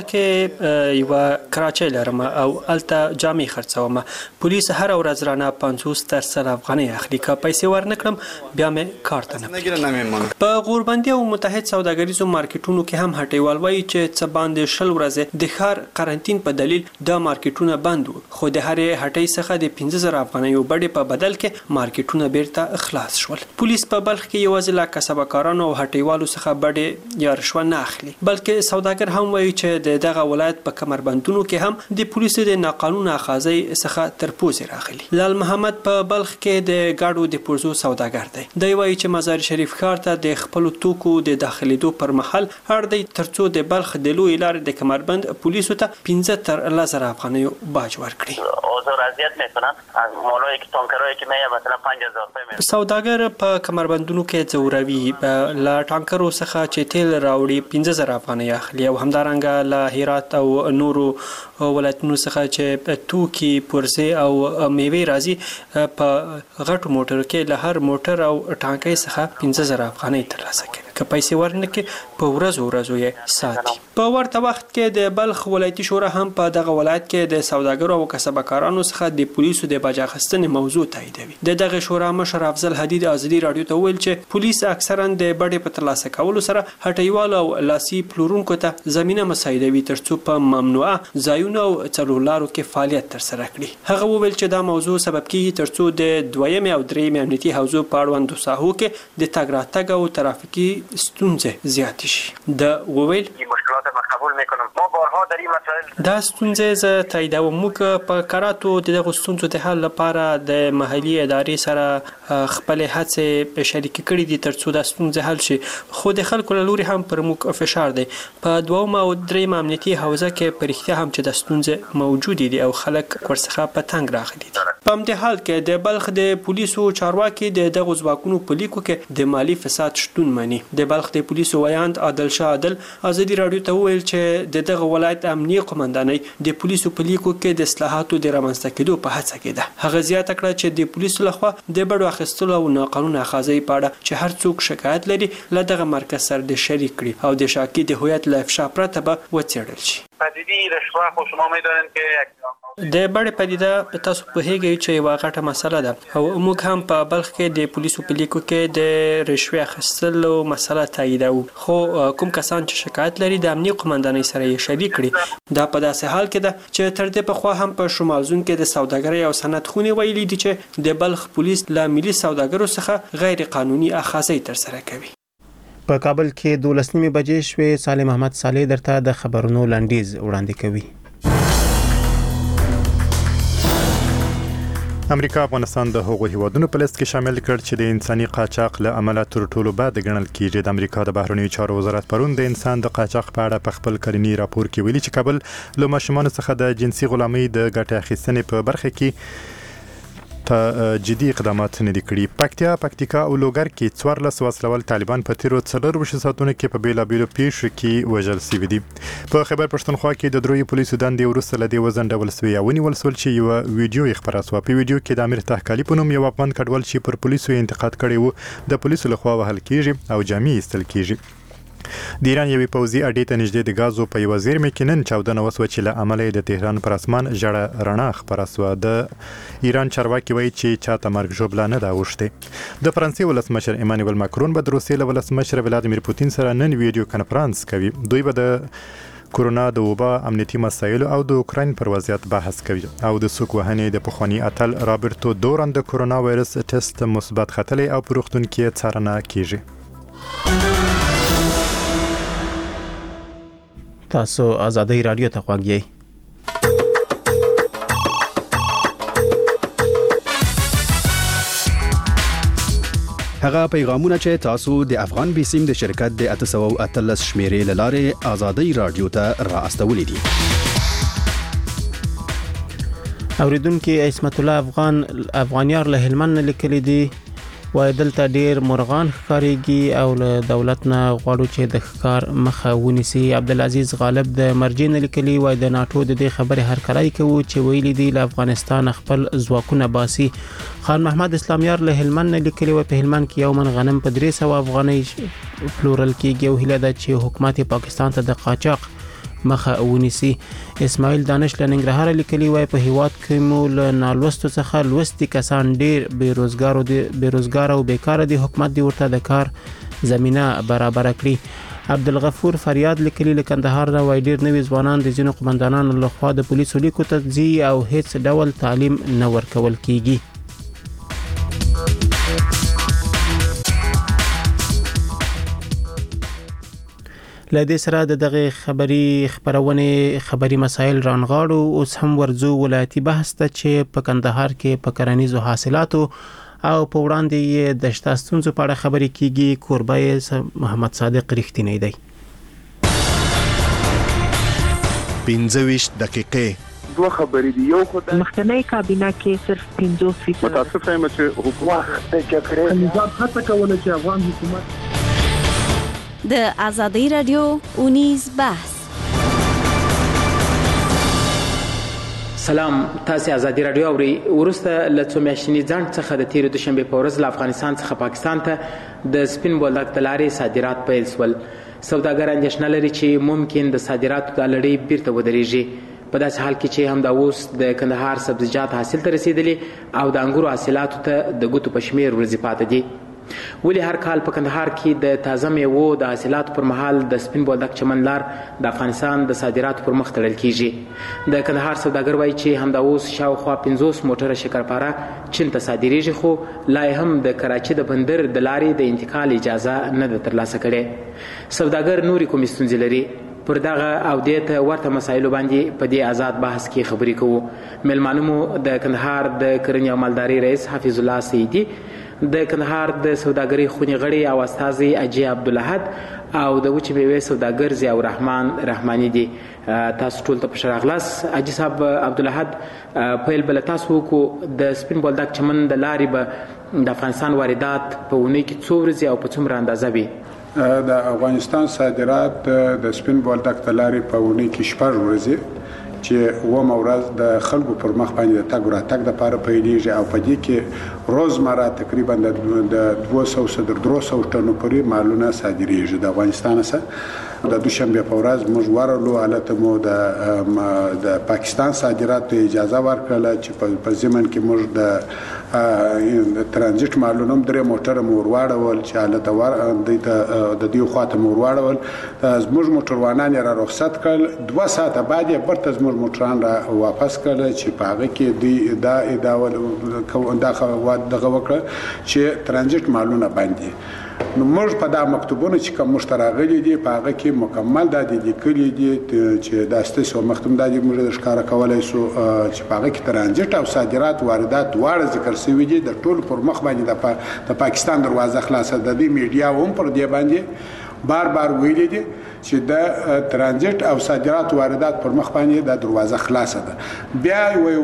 کې یو کراچۍ لرم او الته جامې خرڅوم. پولیس هر ورځ رانه 500 تر 100 افغانۍ اخلي. که پیسې ورنکړم بیا مې کارت نه. په غوربندي او متحد سوداګریزو مارکیټونو کې هم هټیوال وایي چې څه باندې 10 ورځې د ښار قرنټین په دلیل د مارکیټونه بند وو، خو د هرې هټۍ څخه د 15000 افغانیو بډې په بدل کې مارکیټونه بیرته خلاص شول. پولیس په بلخ کې یوازې لا کسبکارانو او هټیوالو څخه بډې یا رشوه نه اخلي، بلکې سوداګر هم وایي چې دغه ولایت په کمربندونو کې هم د پولیسو د ناقانونه اخاذي څخه تر پوزې راغلي. لال محمد په بلخ کې د گاډو د پرزو سوداګر دی. دی وایي چې مزار شریف ښار ته د خپل توکو د داخليدو پر مهال هر دی ترڅو د بلخ د لوی لارې د کمربند پولیسو ته 15 تر 10000 افغانیو باج ورکړي. اوزار اذیت میکنن از مالایی که تانکرایی که میاد مثلا 5000 روپیه. سوداګر په کمربندونو کې ځوروي لا ټانکرو څخه چې تیل راوړي 15000 افغانۍ اخلي او همدارنګه له هرات او نورو ولایتونو څخه چې توکي پرزه او میوه راځي په غټو موټر کې له هر موټر او ټانکۍ څخه 15000 افغانۍ ترلاسه کوي. که پیسې ورنکړي په ورځو یې ساتي. په ورته وخت کې د بلخ ولایتي شورا هم په دغه ولایت کې د سوداګرو او کسبکارانو څخه د پولیسو د باج اخیستنې موضوع تاییدوي. دغه شورا مشر افضل حدید ازادي رادیو ته ویل چې پولیس اکثرا د بډې په ترلاسه کولو سره هټیوال او لاسي پلورونکو ته زمينه مساعدوي ترڅو په ممنوعه ځایونو او څلورلارو کې فعالیت ترسره کړي. هغه وویل چې دا موضوع سبب کیږي ترڅو د دویم او دریم امنیتي حوزو په اړوند ساحو کې د تګ راتګ او ترافیکي ستونزې زیات شي. د وویل مشکلات ما قبول میکنم. ما بارها در این مسائل دا ستونزې ز تاییدوم. موږ په کراتو دغه ستونزو د حل لپاره د محلي ادارې سره خپل هڅې شریک کړې دي ترڅو دا ستونزې حل شي، خو د خلکو له لوري هم پر موږ فشار دی. په دویم او دریم امنیتي حوزه کې پرختیا هم چې د ستونزې موجود دي او خلک ورڅخه په تنګ راغلي دي. په همدې حال کې د بلخ د پولیسو چارواکي د دغه ځواکونو په لیکو کې د مالی فساد شتون مني. د بلخ د پولیسو ویاند عادل شاه عادل ازادي رادیو ته وویل چې دغه ولایت امنیه قومندانۍ د پولیسو په لیکو کې د اصلاحاتو د رامنځته کېدو په هڅه کې ده. هغه زیاته کړه چې د پولیسو لخوا د بډو اخیستلو او ناقانونه اخاذې په اړه چې هر څوک شکایت لري له دغه مرکز سره د شریک کړي او د شاکي د هویت له افشا پرته به وڅېړل شي. پدیده رشوه خو شما میدانید که د بډې پدیده تاسو پوهیږئ چې یوه غټه مسله ده او موږ هم په بلخ کې د پولیسو په لیکو کې د رشوې اخیستلو مسله تاییدوو، خو کوم کسان چې شکایت لري د امنیه قومندانۍ سره یې شریک کړي. دا په داسې حال کې ده چې تر دې پخوا هم په شمال زون کې د سوداګرۍ او صنعت خونې ویلي دي چې د بلخ پولیس له ملي سوداګرو څخه غیر قانوني اخاذې ترسره کوي. په کابل کې 12 بجې شوې. صالح محمد صالح درته د خبرونو لنډیز وړاندې کوي. امریکا افغانستان د هغو هیوادونو په لیست کې شامل کړ چې د انساني قاچاق له امله تر ټولو بد ګڼل کیږي. د امریکا د بهرنیو چارو وزارت پرون د انسان د قاچاق په اړه په خپل کلنی راپور کې ویلي چې کابل له ماشومانو څخه د جنسي غلامۍ د ګټې اخیستنې په برخه کې ته جدي اقدامات نه دي کړي. پکتیکا او لوګر کې 14 وسلوال طالبان په تیرو 4 ساعتونو کې په بیلابیلو پیښو کې وژل شوي دي. په خیبر پښتونخوا کې د دروي پولیسو دندې وروسته له دې وزنډول شوي او ونیول شول چې یو ویډیو یې خپره شوه. په ویډیو کې د امیر تحکالي په نوم یو افغان کډوال چې پر پولیسو انتقاد کړی و د پولیسو لخوا وهل کیږي او جامې ایستل کیږي. د ایران یوې پوځي اډې ته نږدې د غازو په یوه زیرمې کې نن چاودنه وسوه چې له امله د تهران پر اسمان ژړه رڼا خپره شوه. د ایران چارواکي وایي چې چاته مرګ ژوبله نه ده اوښتې. د فرانسې ولسمشر ایمانویل ماکرون به د روسیې له ولسمشر ولادیمیر پوتین سره نن ویډیو کنفرانس کوي. دوی به د کورونا د وبا امنیتي مسایلو او د اوکراین پر وضعیت بحث کوي او د سوک وهنې د پخوانی اتل رابرټو دوران د کورونا وایرس ټیسټ مثبت ختلی او په روغتون کې څارنه کیږي. تاسو آزادۍ رادیو ته غوږ یئ. هغه پیغامونه چې تاسو د افغان بیسیم د شرکت د 813 شمیرې لاره آزادۍ رادیو ته را استولې دي. اوریدونکو عصمت الله افغانیار له هلمند لیکلي دي وای دلته ډیر مرغان ښکاریږي او له دولت نه غواړو چې د ښکار مخه ونیسي. عبدالعزیز غالب د مرجین لیکلي وای د ناتو د دې خبرې هرکلی کوي چې ویلي دي له افغانستان خپل ځواکونه باسي. خان محمد اسلامیار له هلمند لیکلي وای په هلمند کې یو من غنم په 300 افغانۍ پلورل کیږي او هیله ده چې حکومت پاکستان ته د قاچاق مخه ونیسي. اسماعیل دانش له ننګرهار لیکلي وای په هیواد کې مو له نالوستو څخه لوستي کسان ډیر بیروزګار او بیکار دي. حکومت دی ورته د کار زمينه برابر کړي. عبدالغفور فریاد لیکلي له کندهار نه وای ډیر نوي ځوانان د ځینو قومندانانو لخوا د پولیسو لیکو ته ځي او هیڅ ډول تعلیم نه ورکول کیږي. لدې سره د دغه خبري مسایل رانغاړو. اوس هم ورځو ولایتي بحث ته چې په کندهار کې په کرنیزو حاصلاتو او په وړاندې د شته ستونزو په اړه خبرې کیږي. کوربه محمد صادق رښتینی دی. 15 دقیقې دوه خبرې دي. یو خدای مخکنی کابینه کې صرف 50% متاسف یم چې حکومت د جګړې نظام هڅه کوله چې افغان حکومت د آزادۍ رادیو اونیز بحث. سلام، تاسو آزادۍ رادیو اورئ. ورسته له څو میاشتنې ځنډ څخه د تیرو دوشنبه په ورځ له افغانستان څخه پاکستان ته د سپین بولدک د لارې صادرات پیل شول. سوداګر اندېښنه لري چې ممکن د صادراتو د لړۍ بیرته ودرېږي. په داسې حال کې چې همدا اوس د کندهار سبزیجات حاصل ته رسیدلي او د انګورو حاصلاتو ته د ګوتو په شمیر ورځې پاتې دي. ولی هر کال په کندهار کې د تازه میوو د حاصلاتو پر مهال د سپین بولدک چمن لار د افغانستان د صادراتو پر مخ تړل کیږي. د کندهار سوداګر وایي چې همدا اوس شاوخوا 50 موټره شکرپاره چین ته صادریږي، خو لا هم د کراچي د بندر د لارې د انتقال اجازه نه ده ترلاسه کړې. سوداګر نوري کومې ستونزې لري؟ پر دغه او دې ته ورته مسایلو باندې په دې آزاد بحث کې خبرې کوو. میلمانو مو د کندهار د کرنې او مالدارۍ رئیس حفیظ الله سیدی، د کندهار د سوداګرۍ خونې غړي او استازي اجي عبدالاحد او د وچې میوې سوداګر ضیاء الرحمن رحماني دي. تاسو ټول ته پښراغلاس اجي صاحب عبدالاحد پیل بل تاسو کو د سپین بولدک چمن د لارې به د افغانستان واردات په ونی کې څو ورځې او په څومره اندازه وي؟ د افغانستان صادرات د سپین بولدک د لارې په ونی کې 6 ورځې چې و مورز د خلکو پر مخ باندې د تګ راتګ د لپاره پیلېږي او په دې کې روزمره تقریبا د 200 صدر 300 ټنو پورې مالونه صادریږي د افغانستان څخه. د دوشنبه په ورځ موږ ورلو حالت مو د پاکستان صادرات اجازه ورکړه چې په ضمن کې موږ د ترانزیت مالونه 3 موټر مور واړول چې حالت د دې خواته مور واړول. زموږ موټروانان را رخصت کړل 2 ساعته بعد یې برته زموږ موټران را واپس کړل چې په هغه کې دوی دا دغه وکړه چې ترانزیت مالونه باندې. نو موږ په دا مکتوبونو چې کوم مشتراغلي دي په هغه کې مکمل د لیکلي دي چې د استاسو مختوم د موږ د ښکارا کولای شو چې په هغه کې ترانزیت او صادرات واردات دواړه ذکر شوی دي. د ټول پر مخ باندې د پاکستان دروازه خلاصه د دې میډیا هم پر دې باندې بار ویلي دي چې د ترانزیت او صادرات واردات پر مخ باندې د دروازه خلاصه ده. بیا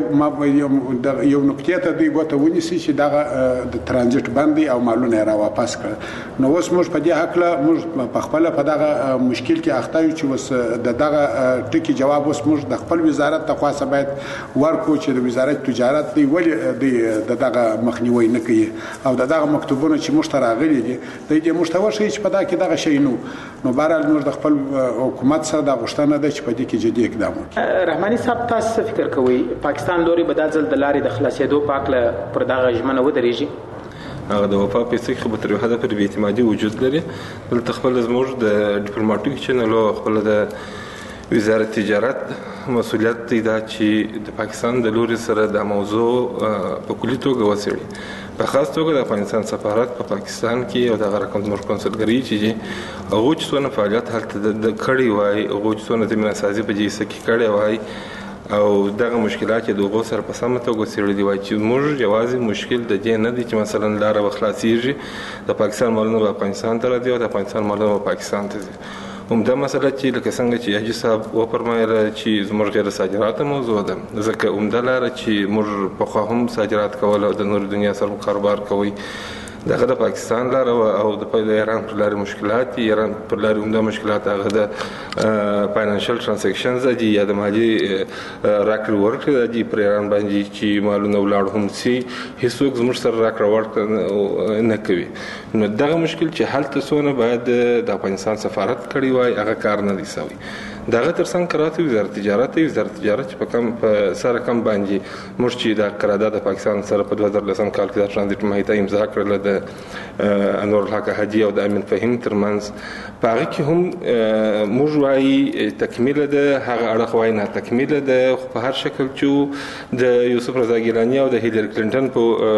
یو نقطه ته دی ګوته ونیسي چې دغه د ترانزیت باندې او مالونه را واپس کړ. نو اوس موږ په دې حق له موږ په خپل په دغه مشکل کې اخته یو چې وس دغه ټکی جواب اوس موږ د خپل وزارت ته خاصه باید ورکو چې د وزارت تجارت دی ولې دغه مخنیوي نه کوي او دغه مکتوبونه چې موږ ته راغلي دي د دې مشتوى شي چې په دا کې دغه شی نو بهرحال موږ د خپل حکومت سره د غوښتنه ده چې په دې کې جدي اقدام وکړي. رحماني صاحب تاسو فکر کوئ پاکستان لوري به د ځل د لارې د خلاصېدو په اړه پر دغه ژمنه ودرېږي؟ هغه د وفا په څیر خبرې تر حده پر بې اعتمادي وجود لري. دلته خپل زموږ د ډیپلوماټیک چینل او خپل د وزارت تجارت مسؤلیت دی دا چې د پاکستان د لوري سره د موضوع په کلي توګه وڅېړي. په خاص توګه د افغانستان سفارت په پاکستان کې او د رقم زموږ کنسولګري چې هغه چې څونه فعالیت هلته د کړي وای هغه چې څونه زمینه سازي په جیسه کې کړي وای او دغه مشکلات چې دغه سره په سمه توګه څېړلي وای چې موږ یوازې مشکل د دې نه دي چې مثلا لاره وخلاصيږي د پاکستان مالونه په افغانستان ته راځي او د افغانستان مالونه په پاکستان ته ځي. همدا مسله چې لکه څنګه چې حاجي صاحب وفرمایله چې زموږ غیر صادرات موضوع ده ځکه همدا لاره چې موږ پخوا هم صادرات کول او د نور دنیا سره کاروبار کوي دغه د پاکستان لاره او د ایران پر لارې مشکلات دي. ایران پر لارې همدا مشکلات هغه د فاینانشل ترانزیکشنز دي یا د مالي راکړې ورکړې دي پر ایران باندې چې مالونه ولاړ هم سي هیڅوک زموږ سره راکړه ورکړه نه کوي. نو دغه مشکل چې هلته څونه باید د افغانستان سفارت کړی وای هغه کار نه دی سوی. دغه ترڅنګ کراته وزارت تجارت چې په کم په سره کم باندې موږ چې د قرارداد د پاکستان سره په 2010 کال کې د ترانزیت معاهده امضا کړل د انور الحق حاجی او د امین فهیم ترمنځ په هغه کې هم موږ وایي تکمیل ده هغه اړه وایي نه تکمیل ده په هر شکل چې د یوسف رضا ګیلانی او د هیلری کلینټن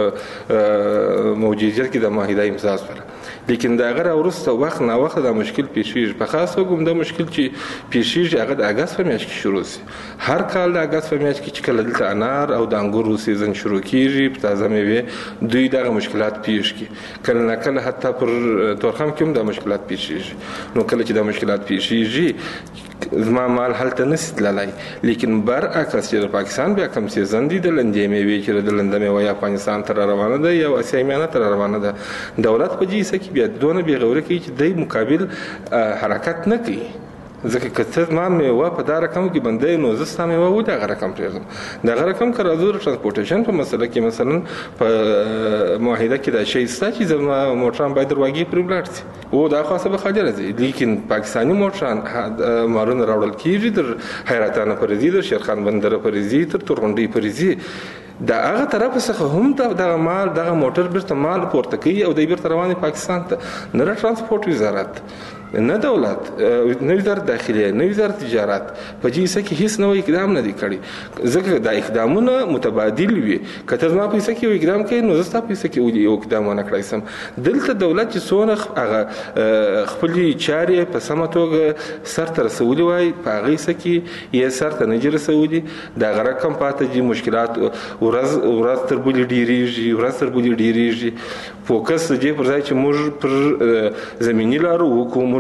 په موجودیت کې د معاهده امضا شوه. لیکن دا غره ورسته وخت نه وخت دا مشکل پیښیږي. په خاص توګه دا مشکل چې پیښیږي هغه د اگست په میاشت کې شروع شي. هر کال د اگست په میاشت کې چې کله دلته انار او د انګورو سیزن شروع کیږي په تازه میوه دوی دغه مشکلات پیښ کی کله نه کله حتی پر تورخم کې هم د مشکلات پیښیږي. نو کله چې د مشکلات پیښیږي زما مال هلته نشي تللی. لیکن برعکس چې د پاکستان بیا کوم سیزن دي د لندې میوه چې د لندې میوه یا افغانستان ته روانه ده یا اسیا میانه ته روانه ده دولت په جیسه کې بیا دونه بې غوره کوي چې د مقابل حرکت نه کوي. ځکه کته ما میوه په دا رقم کې باندې نو زستا میوه و دا رقم پرېږدم دا رقم کراځو ترانسپورټیشن په مسله کې مثلا په معاهده کې دا شی ستا چې زما موټران باید درواګي پر ولاړ شي او دا خاصه به خاطر راځي. لیکن پاکستانی موټران مارونه راوړل کیږي در حیرتانه پرځي در شیرخان بندر پرځي تر تورغونډي پرځي دا هغه طرف څخه هم دغه مال دغه موټر بیرته مال پورته کوي او د بیرته رواني پاکستان ته نه ترانسپورت وزارت نه دولت نه وزارت داخليه نه وزارت تجارت په جیسه کې هیڅ نوې اقدام نه دی کړی. ځکه دا اقدامونه متبادل وي. کته زما په څه کې اقدام کوي نو زستا په څه کې یو اقدام نه کړی سم. دلته دولت چې څونه هغه خپل چارې په سمه توګه سر تر رسولي وای په هغه څه کې یې سر ته نه رسولي دا غره کم پاتې دي مشکلات ورځ تر بلې ډیریږي فوکس دې پر ځای چې موږ پر زمینی لارو وکړو موږ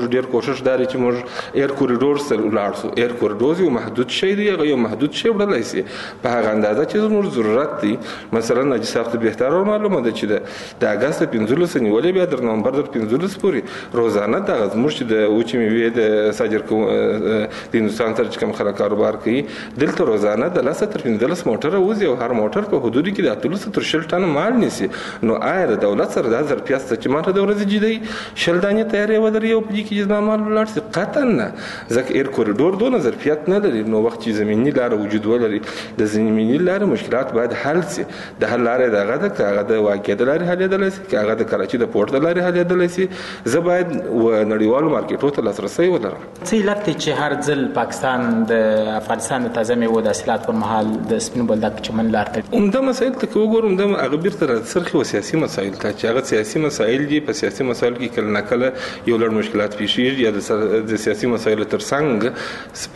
موږ ډیر کوشش داري چې موږ ایر کوریډور سره ولاړ شو. ایر کوریډور یو محدود شی دی، یو محدود شی وړلای شي په هغه اندازه چې زموږ ضرورت دی. مثلا نجی صاحب ته بهتره معلومه ده چې د اگست 15 نیولې بیا تر نومبر 15 پورې روزانه د زموږ چې د اوچې میوې د صادر د هندوستان سره چې کوم خلک کاروبار کوي دلته روزانه د 10 تر 15 موټر وځي او هر موټر په حدود کې د 300 تر 100 ټن مال نیسي. نو آیا د دولت سره د 1000 پیاس چې ماته د ورځې جدي شل دانې تیارې ودرې او په دې کې ځما مال ولاړ شي قطعا نه، ځکه ایر کوریډور دوه ظرفیت نه لري. نو وخت چې زمینی لار وجود ولري د زمینی لار مشکلات باید حل شي. د حل لارې دغه د کاغه د واقع د لارې حل دلای شي، کاغه د کراچي د پورت د لارې حل دلای شي. زه باید نړیوالو مارکیټونو ته لاسرسي ولرم. څه علت چې هر ځل پاکستان د افغانستان د تازه میوو د حاصلات پر مهال د سپین بولدک چمن لار ته عمده مسایل ته وګورم د هغه بیرته سرخي او سیاسي مسایل ته چې هغه سیاسي مسایل دي. په سیاسي مسایل کې کله نکله یو لړ مشکلات پیښیږي یا د سیاسي مسایلو ترڅنګ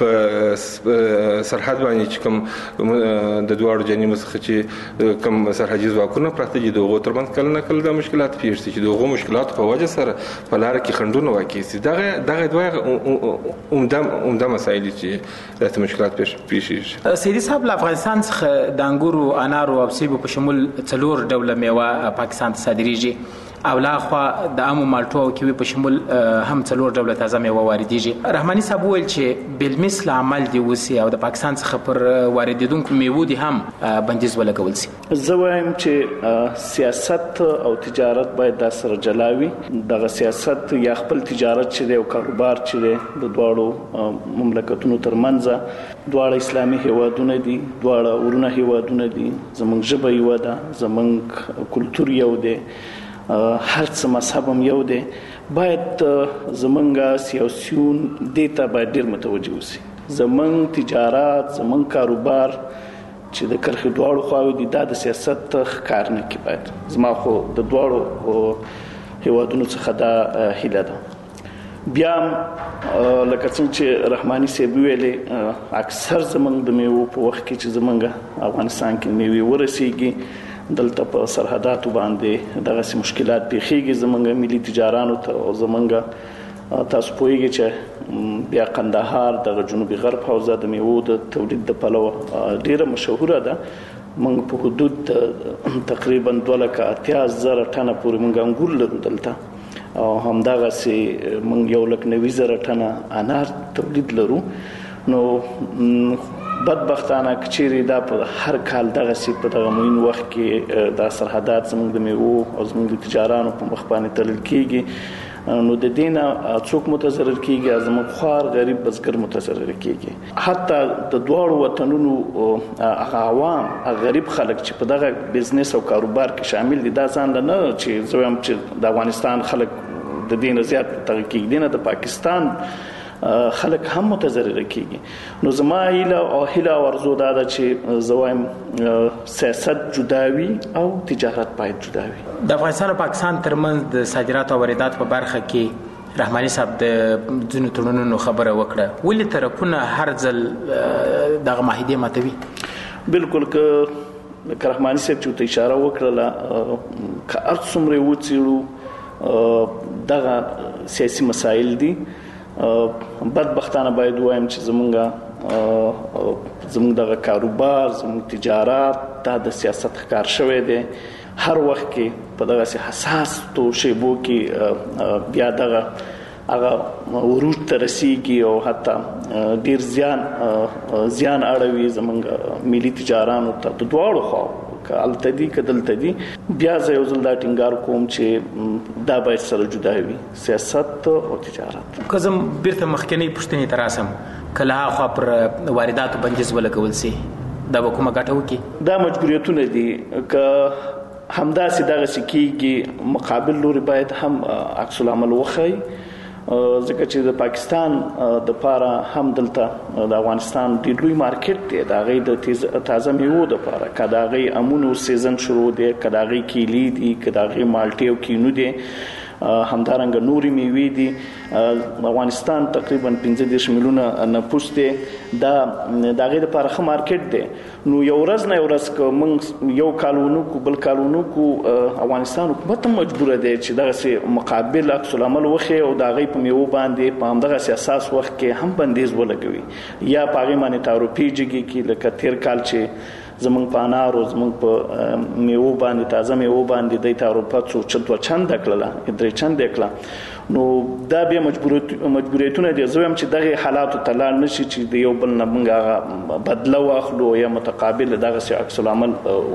په سرحد باندې چې کوم د دوه جنیمو څخه چې کوم سرحدي ځواکونه پراته دي دغه ترمنځ کله نکله د مشکلات پیښیږي چې دغه مشکلات په وجه سره په لار کې خندونه واقع شي. دغه دوه عمده مسایل چې د مشکلات پیښیږي. سیدی صاحب له افغانستان څخه د انګورو، انارو او سیبو په شمول 4 ډوله میوه پاکستان ته صادریږي او لا خو د امو مالټو او کیوي په شمول هم 4 ډوله تازه میوه واردېږي. رحماني صاحب ویل چې بالمثل عمل دی وسی او د پاکستان څخه پر واردېدونکو میوو دي هم بندیز ولګول شي. زه وایم چې سیاست او تجارت باید د سره جلاوي. دغه سیاست یا خپل تجارت چې دی او کاروبار چې دی د دواړو مملکتونو ترمنځ، دواړه اسلامي هیوادونه دي، دواړه ورونه هیوادونه دي، زمونږ ژبه یو ده، زمونږ کلتور یو دی، هر څه مذهب هم یو دی. باید زمونږ سیاسيون دې ته باید ډېر متوجه اوسي. زمونږ تجارت، زمونږ کاروبار چې د کرخې دواړو خواوې دي دا د سیاست ښکار نه کوي. باید زما خو د دواړو هیوادونو څخه دا هیله ده. بیا لکه څنګه چې رحماني صاحب ویلې اکثر زمونږ د میوو په وخت کې چې زمونږ افغانستان کې میوې ورسیږي دلته په سرحداتو باندې دغه مشکلات پیښیږي زمونږ ملي تجارانو ته او زمونږ تاسو پوهیږئ چې بیا قندهار د جنوبي غرب حوزه د میوو د تولید د پلوه ډیره مشهوره ده. موږ په حدود تقریبا 280,000 ټنه پورې موږ انګور لرو دلته او همدغه سي موږ 190,000 ټنه انار تولید لرو. نو بدبختانه کچيري دا په هر کال دغه سي په دغه موین وخت کې د سرحدات زموږ د میوو او زموږ د تجارانو په مخ باندې تړل کیږي. نو د دینه څوک متضرر کیږي؟ زموږ خوار غریب بزګر متضرر کیږي. حتی د دوړو وطنونو عوام غریب خلک چې په دغه بزنس او کاروبار کې شامل دي دا ځان نه چې زویم چې د افغانستان خلک د دینه زیات تحقیق دینه د پاکستان خلک هم متضرر کیږي. نو زما هیله او ارزو دا ده چې زوایم سیاست جداوي او تجارت باید جداوي. د افغانستان او پاکستان ترمنځ د صادرات او واردات په برخه کې رحماني صاحب د ځینو تړونونو خبره وکړه. ولې طرفونه هر ځل دغه معاهده ماتوي؟ بالکل که رحماني صاحب چې اشاره وکړه که هر څومره وڅېړو دغه سیاسي مسایل دي. بدبختانه باید وایم چې زمونږ دغه کاروبار، زمونږ تجارت دا د سیاست ښکار شوی دی. هر وخت کې په دغه حساس شیبو کې بیا دغه هغه عروج ته رسیږي او حتی ډیر زیان اړوي زمونږ ملي تجارانو ته د دواړو خواو که هلته دي که دلته دي. بیا زه یو ځل دا ټینګار کوم چې دا باید سره جدا وي، سیاست او تجارت. که زه بیرته مخکنۍ پوښتنې ته راسم، که له هاخوا پر وارداتو بندیز ولګول سي دا به کومه ګټه وکړي؟ دا مجبوریتونه دي. که همداسې دغسې کېږي مقابل لوري باید هم عکس العمل وښیي. ځکه چې د پاکستان د پاره هم دلته د افغانستان ډېر لوی مارکیټ دی د هغې د تازه میوو دپاره، که د هغې امونو سیزن شروع دی، که د هغې کیلي دي، که د هغې مالټې او کینو دي. همدارنګه نوري میوې دي. افغانستان تقریبا 15 میلیونه نفوس دی. دا دغه لپاره ښه مارکیټ دی. نو یو ورځ نه یو ورځ کوم یو کالونو کو بل کالونو کو افغانستان حکومت مجبور دی چې دغه مقابل عکس العمل وخی او دغه په میوه باندې په همدغه اساس وخت کې هم بندیز ولګوي یا په هغه باندې تعرفي جګي کې لکه تیر کال چې زمونږ په انارو زمونږ په میوه باندې تازه میوه باندې د تعرفات څو چند کړله درې چند کړله. نو دا به مجبوریتونه دي. زه هم چې دغه حالاتو ته لاړ نشي چې د یو بل نه موږ بدله واخلو یا متقابل دغه عکس العمل.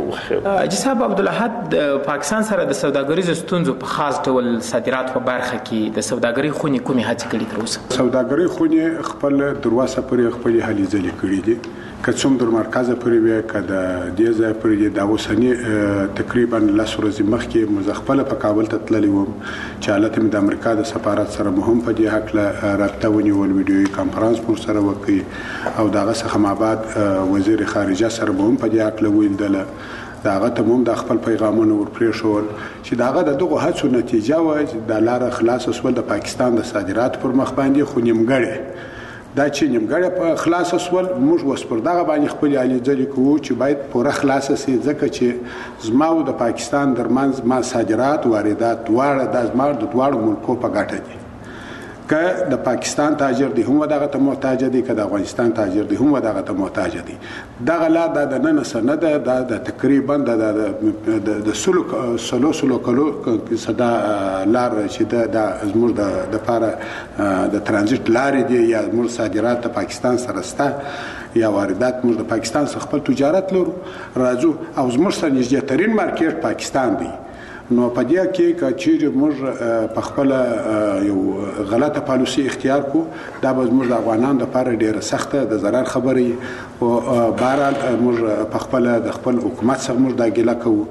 جناب عبدالاحد پاکستان سره د سوداګریزو ستونزو په خاص ډول صادرات په برخه کې د سوداګرۍ خونې کومې هڅې کړې تر اوسه؟ سوداګرۍ خونې خپل دروازه پرې خپل هلي ځلې کړې دي. که څوم در مرکزه پرې وي که د دې ځای پرې د اوسنی تقریبا 10 ورځې مخکې مزخپله په کابل ته تللی وم چې حالت مې د امریکا د سفارت سره مهم په دې هکله رابطه ونیول، ویډیویي کانفرنس مو سره وکړي او دغه څخه ما بعد وزیر خارجه سره هم په دې هکله ویل دغه ته هم د خپل پیغامونه ورپرېښول چې دغه دغه هڅو نتیجه وه چې د لاره خلاص شول د پاکستان د صادراتو پر مخ باندې. خو نیمګړی دا چې نیمګړی په خلاص شول موږ اوس پر دغه باندې خپل هلې ځلې کوو چې باید پوره خلاصه شي، ځکه چې زما او د پاکستان ترمنځ ما صادرات واردات دواړه د زما د دواړو ملکو په ګټه دي. که د پاکستان تاجر دی هم دغه ته محتاج دی، که د افغانستان تاجر دی هم دغه ته محتاج دی. دغه لار د نن سنه ده د تقریبا د سلو کلو صدا لار چې د زموږ د لپاره د ترانزیت لارې دی یا زموږ صادرات د پاکستان سره سته یا واردات موږ د پاکستان څخه خپل تجارت لرو راځو او زموږ سره نږدې ترين مارکیټ پاکستان دی. نو په دې کې که چیرې موږ په خپل یو غلطه پالیسي اختیار کو دا به زموږ د افغانانو لپاره ډیره سخته د ضرر خبرې او بهرحال موږ په خپل د خپل حکومت سره موږ دا ګیله کوو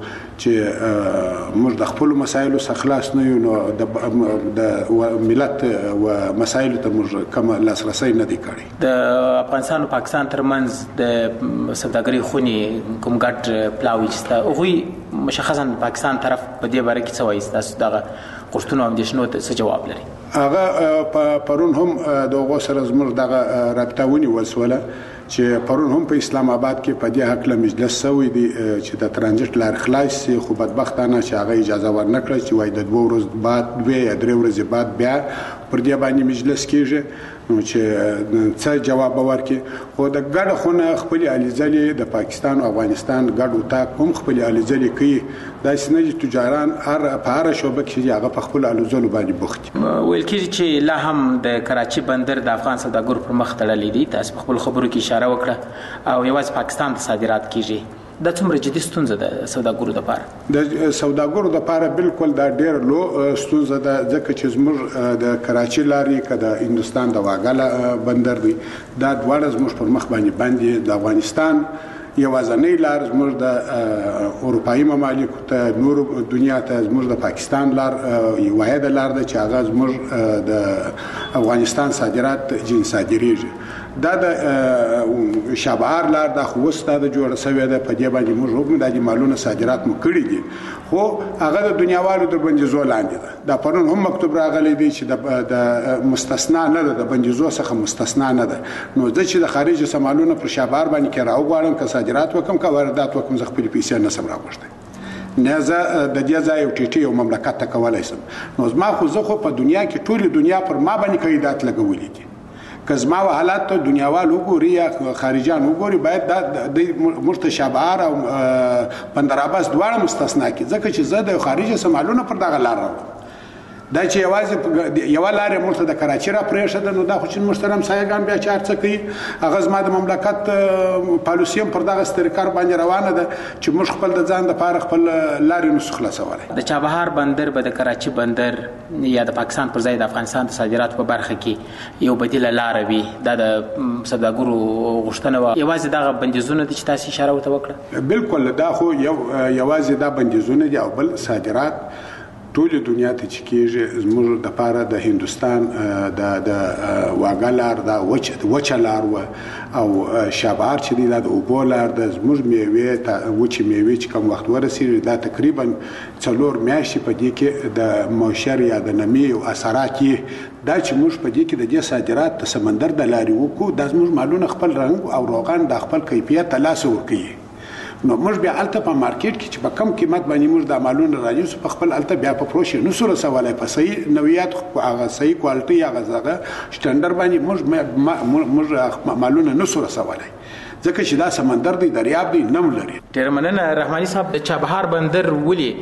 چې موږ د خپل مسایلو څخه خلاص نه یو، نو د ملت او مسایلو ته موږ کوم لاسرسی نه دی کړی. د افغانستان او پاکستان ترمنځ د سوداګرۍ خونې کوم ګډ پلاوي چې هغوی مشخصا پاکستان طرف په دې باره کې څه وایي؟ تاسو دغه غوښتنو او اندېښنو ته څه جواب لري؟ هغه پرون هم د هغو سره زموږ دغه رابطه ونیول شوله چې پرون هم په اسلام آباد کې په دې هکله مجلس شوی دی چې د ترانزیت لار خلاص شي، خو بدبختانه چې هغه اجازه ورنکړه چې وایي د 2 ورځې بعد 2 یا 3 ورځې بعد بیا پر دې باندې مجلس کېږي نو چې څه جواب ورکړي. خو د ګډه خونه خپل هلې ځلې د پاکستان او افغانستان ګډ اتاق هم خپل هلې ځلې کوي. داسې نه چې تجاران په هره شعبه کې هغه په خپل هلو ځلو باندې بوخت دي. ویل کېږي چې لا هم د کراچي بندر د افغان سوداګرو پر مخ تړلی دی. تاسو په خپل خبرو کې اشاره وکړه او یوازې پاکستان ته صادرات کیږي. دا څومره جدي ستونزه ده سوداګرو لپاره؟ د سوداګرو لپاره بالکل دا ډېر لو ستونزه ده، ځکه چې زموږ د کراچي لارې که د هندوستان د واګله بندر دی دا دواړه زموږ پر مخ باندې د افغانستان یوازنۍ لار زموږ د اروپایي ممالکو ته نور دنیا ته زموږ د پاکستان لار واحده لار ده چې هغه زموږ د افغانستان صادرات جن صادریږي. دا د شابهار لار د خوسته د جوړ شوی ده په دې باندې موږ هم د مالونو صادرات مو کړی دي، خو هغه د دنیاوالو د بندیزو لاندې ده. دا پرون هم مکتوب راغلی دی چې د مستثنا نه ده، د بندیزو څخه مستثنا نه ده. نو د چې د خارجي سمالونو پر شابهار باندې کې راوغواړم که صادرات وکم که واردات وکم زه خپل پیسې نه سم راوغوښتم نه زه د دې ځای یو ټیټي یو مملکت ته کولی شم. نو زما خو زه خو په دنیا کې ټولې دنیا پر ما باندې قیدات لګولي دي. که زما حالات ته دنیاوال وګوري یا خارجان وګوري باید د مرتشابهار او بندر عباس دواړه مستثنا کړي، ځکه چې زه د خارجي سمالونو پر دغه لار روان دا چې یوازې یو لار مرته د کراچي را پرېښه ده. نو دا خو چې محترم سایګان بیا چار څه کوي هغه زما د مملکت پالیسي پر دغه سترکار باندې روانه ده چې موږ خپل د ځان لپاره خپل لارې نسو خلاصولی. د چابهار بندر به د کراچي بندر یا د پاکستان پر ځای د افغانستان د صادراتو په برخه کې یو بدیله لاره وي. دا د سوداګرو غوښتنه وه. یوازې دغه بندیزونه دي چې تاسو اشاره ورته وکړه؟ بالکل دا خو یوازې دا بندیزونه دي او بل صادرات ټول دنیا ته چې کېږي زموږ د پاره د هندستان د واګه لار د وچه لار او شابهار چې دی د اوبو لار د زموږ میوې ته وچې میوې چې کوم وخت ورسېږي دا تقریبا 4 میاشتې په دې کې د موشر یا د نمی او اثرات دا چې موږ په دې کې د دې صادرات د سمندر د لارې وکړو دا زموږ مالونه خپل رنګ او روغان د خپل کیفیت ته لاس ورکوي نو موږ بیا الته په مارکیټ کې چې په کم قیمت باندې موږ د مالونو راځي په خپل الته بیا په فروش نو سره سوالای په صحیح نوعیت هغه صحیح کوالټي هغه سټانډرډ باندې موږ مالونه نو سره سوالای ځکه چې دا سمندر دی دریاب دی نم لري. ډیر مننه رحماني صاحب. د چابهار بندر ولي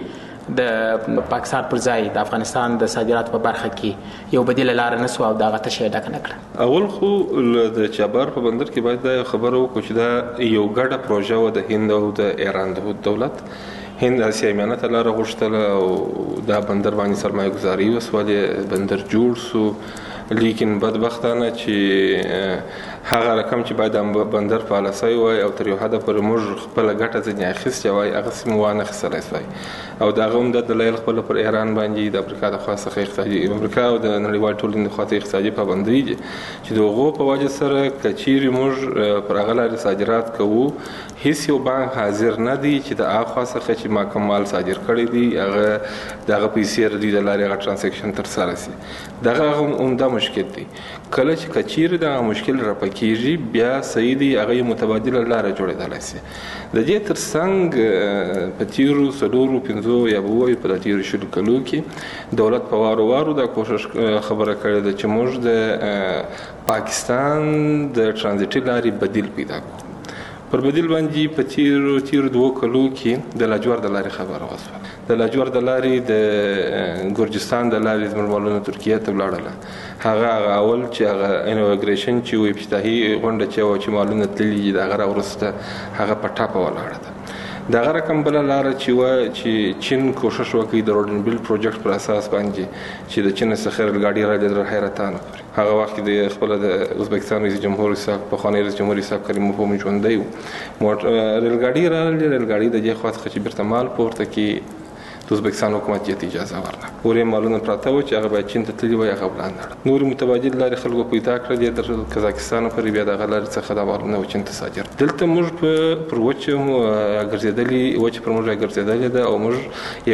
د پاکستان پر ځای د افغانستان د صادراتو په برخه کې یو بدیل لار نه سو او دا غته شی ډک نه کړ؟ اول خو د چابهار په بندر کې باید دا خبره وکړو چې دا یو ګډه پروژه و د هند او د ایران د دولت. هند اسیا میانه ته لار غوښتله او دا بندر باندې سرمایه گذاري وسولې بندر جوړ سو لیکن بدبختانه چې هغه رقم چې باید بندر پالیسي وای او تر یو حد پر موږ خپل ګټه ځنې اخیستې وای هغه سم وانه خسرای وای او دا غوم د دلایل خپل پر ایران باندې د امریکا د خاصه اقتصادي امریکا او د نړیوال ټولنې د خاطر اقتصادي پابندۍ دي چې دغه په وجه سره کچيري موږ پر هغه لارې صادرات کوو هیڅ یو بانک حاضر نه دی چې د هغه خاصه چې ما کمال صادر کړی دی هغه دغه پیسې ردی د لارې هغه ترانزیکشن تر سره سي دغه عمده مشکل دی. کله چې کچيري دا مشکل را پکېږي بیا صحیح دی هغه متبادله لار جوړېدلای شي. د دې ترڅنګ په تیرو سلورو پنځو یا بووي په تیرو شلو کلو کې دولت په وارو د کوشش خبره کړې ده چې موږ د پاکستان د ترانزیټي لارې بدیل پیدا کړو. پر بدیل باندې په تیرو 2 کلو کې د لاجور د لارې خبره وشوه. د لاجور د لارې د ګورجستان د لارې زموږ مالونه ترکیه ته ولاړل. هغه اول چې هغه انوګریشن چې افتتاحي غونډه چې مالونه تللی د هغه ورسته هغه په ټاپه ولاړه ده. دغه رقم بل لار چې چین کوشش وکړي د روډن بیل پروجیکټ پر اساس باندې چې د چین څخه ریلګاډي را د حیرتان هغه وخت د خپل د ازبکستان رئیس جمهور صاحب په خانه رئیس جمهور صاحب کریموف هم ژوندۍ ریلګاډي د دې خواته چې بیرته مال پورته کې د ازبکستان حکومت ته اجازه ورنه ورې مالونه پراته و چې هغه باید چین ته تللی وای هغه ولاندړ نور متبادل لارې خلکو پیدا کړل د قزاقستان پر بیا د غلار څخه د مالونه و چین ته صادر دلته موږ پر وچه ګرځېدلې و چې پر موږ ګرځېدلې ده او موږ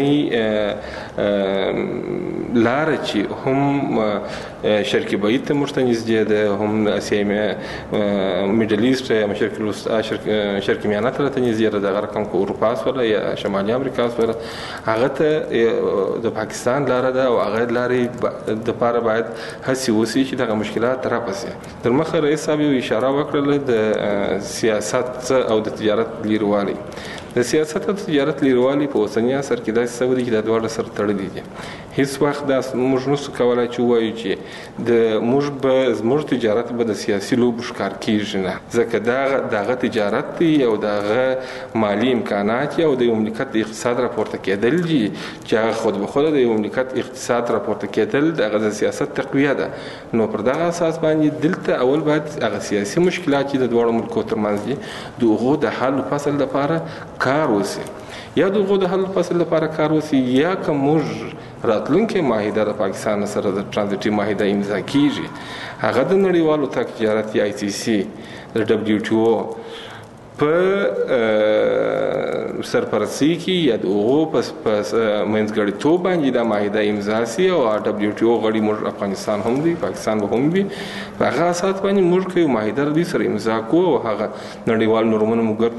یوازنۍ لار چې هم شرق بعید ته مرتنز دي ده هم اسیا میډل ایست یا شرق الوسطا شرق میانه ته تنظیم دي د غرب کم اروپا سره یا شمالي امریکا سره هغه ته د پاکستان لار ده او هغه لارې د پاره باید هڅه وسی چې دغه مشکلات راپسې در مخه رئیس صاحب اشاره وکړه د سیاست او د تجارت لیروالي د سیاست او تجارت لیروالي په اوسنی اثر کې د سعودي کې د دوه سره تړلي دي هیڅ وخت د موږ نو کولای چې وایو چې د موږ تجارت به د سیاسي لوب ښکار کیږي نه ځکه دغه تجارت دی او دغه مالی امکانات او د مملکت د اقتصاد راپورته کېدل دي چې خود به خود د مملکت اقتصاد راپورته کېدل دغه سیاست تقویه ده نو پر دغه اساس باندې دلته اول باید هغه سیاسي مشکلات چې د دوه ملکونو ترمنځ دي دغه د حل فصل لپاره کار وسی یا دغه د حل فصل لپاره کار وسی یا کومج راتلونکي معاهده د پاکستان سره د ترانزیټي معاهده امضا کیږي هغه د نړیوالو تجارت آی سی سی د دبليو ټي او په سرپرستی کې یا دغه پس منځګړیتوب باندې د معاهده امضا سي او دبليو ټي او غړي موږ افغانستان هم دي پاکستان به هم وي هغه اساس باندې موږ کوي معاهده د سره امضا کو او هغه نړیوال نورمونه موږ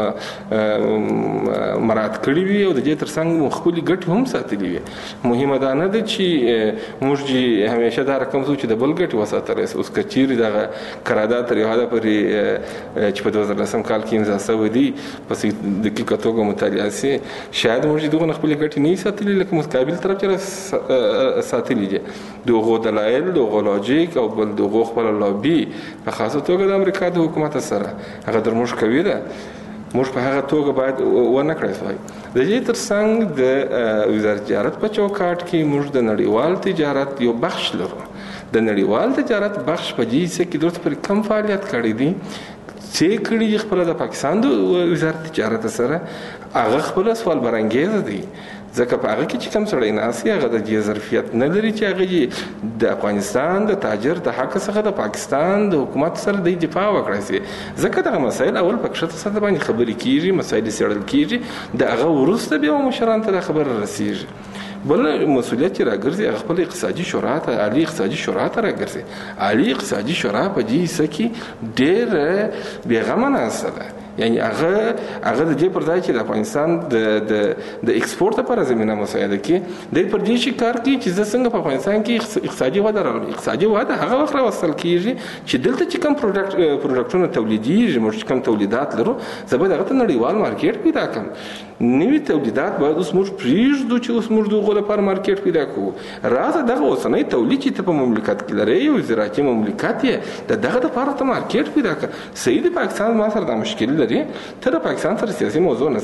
مراد کړی وي او د دې ترڅنګ مخکولي ګټ هم ساتلي وي مهمه ده نه ده چې موږ همیشه دا رقم سوچ د بل ګټ وساتل اوس کچيري د قرارداد تر یو حد پورې چې په 2010 کال کې امضا شوی دی پس د دقیقتوګه مطالعه سي شاید موږ دغه خپل ګټې نه ساتلي لکه مقابل طرف چې ساتلي دي دغه دلایل دغه لوجیک او بل دغه خپل لوبي په خاصه توګه د امریکا د حکومت سره هغه درموږ کوي ده موږ په هغه توګه باید ونه کړی وای د دې ترڅنګ د وزارت تجارت په چوکاټ کې موږ د نړیوال تجارت یو بخش لرو د نړیوال تجارت بخش په دې کې درته پر کم فعالیت کړی دي چې کړي خپل د پاکستان د وزارت تجارت سره هغه خپل سوال برانګیز دي ځکه په هغه کې چې کوم سړی ناسي هغه د دې ظرفیت نه لري چې هغه د افغانستان د تاجر د حق څخه د پاکستان د حکومت سره د دفاع وکړي سي ځکه دغه مسایل اول په کښته سره باندې خبرې کیږي مسایل څېړل کیږي د هغه ورسته به مشران ته خبر رسیږي بل مسؤلیت چې راګرځي خپل اقتصادي شورا ته عالی اقتصادي شورا ته راګرځي عالی اقتصادي شورا په دې سکه ډېر بیغمه ناسه ده یعنی هغه د دې پر ځای چې د افغانستان د ایکسپورت لپاره زمينه مساعده کې د پر دې شي کار کوي چې څنګه په افغانستان کې اقتصادي وده راوړي اقتصادي وده هغه وخت راوستل کیږي چې دلته چې کوم پروډکټونه تولیديږي موږ کوم تولیدات لرو زبر هغه ته نړیوال مارکیټ پیدا کړم نوې تولیدات باید اوس موږ پریږدو چې اوس موږ دغه لپاره مارکیټ پیدا کوو راځه دغه اوسنۍ تولید چې په مملکت کې لري یو زراعتي مملکت یې دغه لپاره ته مارکیټ پیدا کړ صحیح د پاکستان ما سره د مشکل لري ته د پاکستان سره سیاسي موضوع نه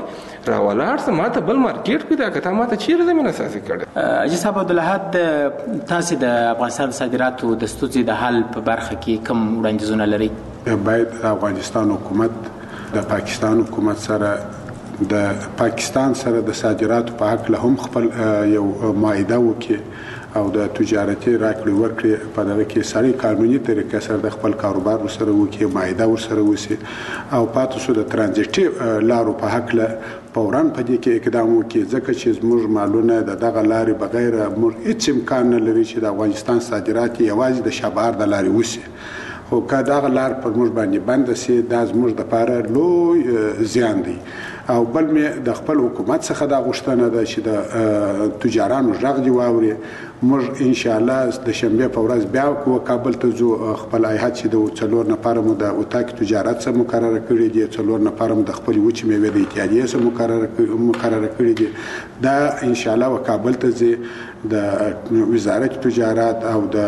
راولار ته ماته بل مارکیټ پیدا کړه ماته چیرې زمينه اساسي کړه اجي صاحب عبدالحد تاسو د افغانستان صادراتو د ستونزې د حل په برخه کې کوم وړاندیزونه لري باید افغانستان حکومت د پاکستان حکومت سره د پاکستان سره د صادراتو په حق له هم خپل یو معاهده وکړي او د تجارتي راکړې ورکړې په دغه کې سړي قانوني طریقې سره د خپل کاروبار سره وکړي معاهده ورسره وسی او پاتې شو د ترانزیټي لارو په حق له فوراً په دې کې اقدام وکړي ځکه چې زموږ مالونه د دغه لارې بغیر موږ هیڅ امکان نه لري چې د افغانستان صادرات یوازې د شبهار د لارې وسی خو که دغه لار پر موږ باندې بند سي دا زموږ لپاره لوی زیان دی او بل مې د خپل حکومت څخه دا غوښتنه ده چې د تجارانو غږ دی واوري موږ ان شاء الله د شنبه په ورځ بیا کابل ته ځو خپل ایهات چې د 4 نفر مو د اوتاک تجارت سره مقرره کړی دي 4 نفر مو د خپل وچ میوه د اتحادیه سره مقرره کړی دي دا ان شاء الله کابل ته ځي د وزارت تجارت او د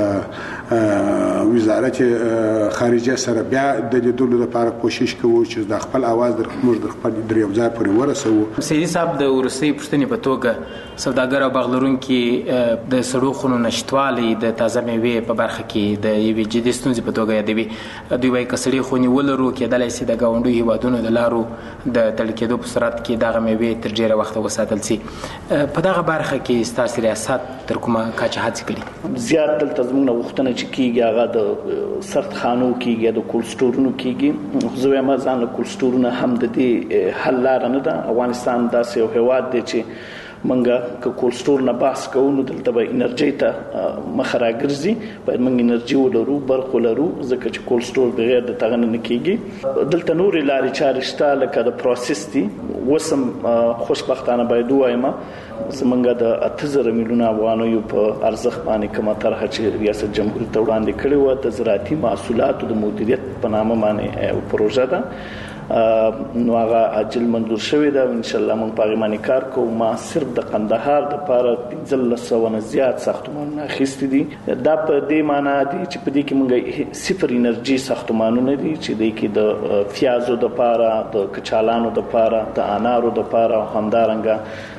وزارت خارجه سره بیا د لیدلو لپاره کوشش کوو چې د خپل आवाज د خپل دریو ځای پورې ورسوو سیدی صاحب د ورسي پښتنې په توګه سوداګر او باغلرونکو د سړو خونو نشټوالي د تازه میوه په برخه کې د یوې جدي ستونزې په توګه یادوي دوی وايي کسړي خونی ولرو کېدلای شي د گاونډي هیوادونو د لارو د تلکېدو په صورت کې دغه میوه تر ډیره وخت وساتل شي په دغه برخه کې ستاسو ریاست تر کومه کچه هڅه کړي زیات دلته زموږ غوښتنه چې کیږي هغه د سخت خانو کیږي د کول سټورونو کیږي زه وایم ځان له کول سټورونو هم د دې حل لار نه ده افغانستان داسې یو هیواد دی چې منګه کول سټور نه باس کوو نو دلته به انرژي ته مخ راګرځي باید موږ انرژي ولرو برق ولرو ځکه چې کول سټور بغیر د تغن نه کیږي دلته نور لارې چارې شته لکه د پروسس دي وسم خوشبختانه باید وایم زمونږ د 8000 میلیونه افغانو په ارزښت باندې کومه طرحه چې ریاست جمهوریت ته وړاندې کړې و د زراعتي محصولاتو د مدیریت په نامه باندې پروژه ده نو هغه عاجل منظور شوې ده ان شاء الله موږ په باندې کار کوو ما صرف د قندهار د لپاره 1500 نه زیات ساختمانونه اخیستي دي دا په دې معنی دي چې په دې کې موږ صفر انرژي ساختمانونه دي چې د کې د پیازو د لپاره د کچالانو د لپاره د انارو د لپاره همدارنګه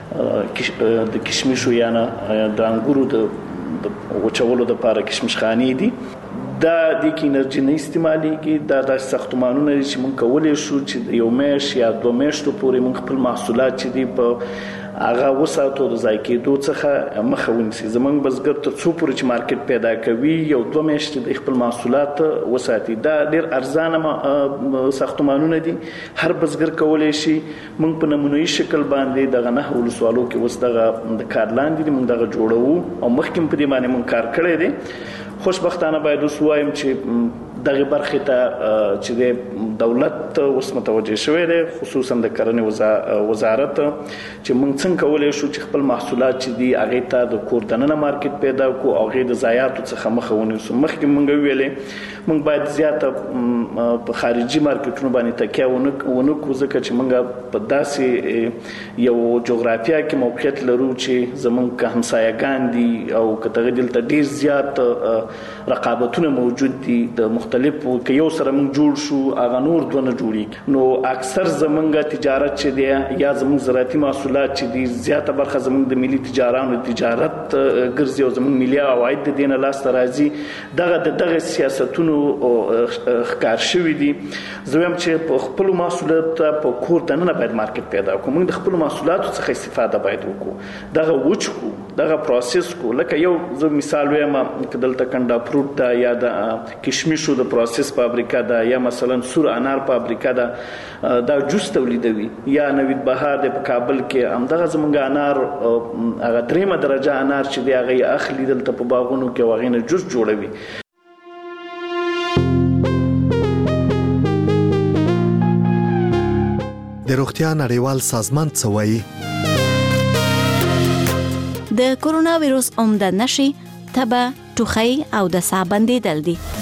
د کشمشو یانه د انګورو د وچولو د لپاره کشمش خاني دي دا د کې انرژي نه استعماليږي دا د ساختمانونو چې موږ کولای شو چې یو میش یا دوه میشتو پورې موږ خپل محصولات چې دي په هغه وساتو د ځای کېدو څخه مخه ونیسي زمونږ بزګر ته څو پورې چې مارکیټ پیدا کوي یو دوه میاشتې د خپل محصولات وساتي دا ډېر ارزانه ساختمانونه دي هر بزګر کولای شي موږ په نمونوي شکل باندې دغه نه ولسوالو کې وس دغه د کارلاند دي موږ دغه جوړو او مخکې په دې باندې موږ کار کړی دی خوشبختانه باید وسوایم چې دغه برخه ته چې د دولت اوس متوجه شوی دی خصوصا د کرنې وزارت چې موږ څنګه کولای شو چې خپل محصولات چې دی هغه ته د کوردننه مارکیټ پیدا کو او هغه د ضایعاتو څخه مخه ونیسو مخکې موږ ویلې موږ باید زیاته په خارجي مارکیټونو باندې تکیه ونکو ځکه چې موږ په داسې یو جغرافیا کې موقعیت لرو چې زمونږ همسایه‌ګان دي او کته دلته ډیر زیات رقابتونه موجود دي د مختلفو کې یو سره موږ جوړ شو اغه نور دونه جوړي نو اکثر زمونږ تجارت چې دی یا زمونږ زراعتي محصولات چې دي زیاته برخه زمونږ د ملي تجارانو تجارت ګرځي او زمونږ ملي عواید د دینه لاس راځي دغه سیاستونو بدلونونو ښکار شوي دي. زه وایم چې په خپل محصولات په کور دننه باید مارکیټ پیدا کړو. موږ د خپل محصولاتو څخه استفاده باید وکړو، دغه وچ کو، دغه پروسس کو. لکه یو زه مثال وایم چې دلته کنډا فروټ ده یا د کشمشو د پروسس فابریکه ده یا مثلا سور انار فابریکه ده، دا جوس تولیدوي. یا نوید بهار د کابل کې همدغه زمونږ انار هغه 3 درجه انار چې دی هغه اخلي دلته په باغونو کې وغینه جوس جوړوي. د روغتیا نړیوال سازمان څه وایي؟ د کورونا وایروس عمده نښې تبه، ټوخی او د ساه بندیدل دي.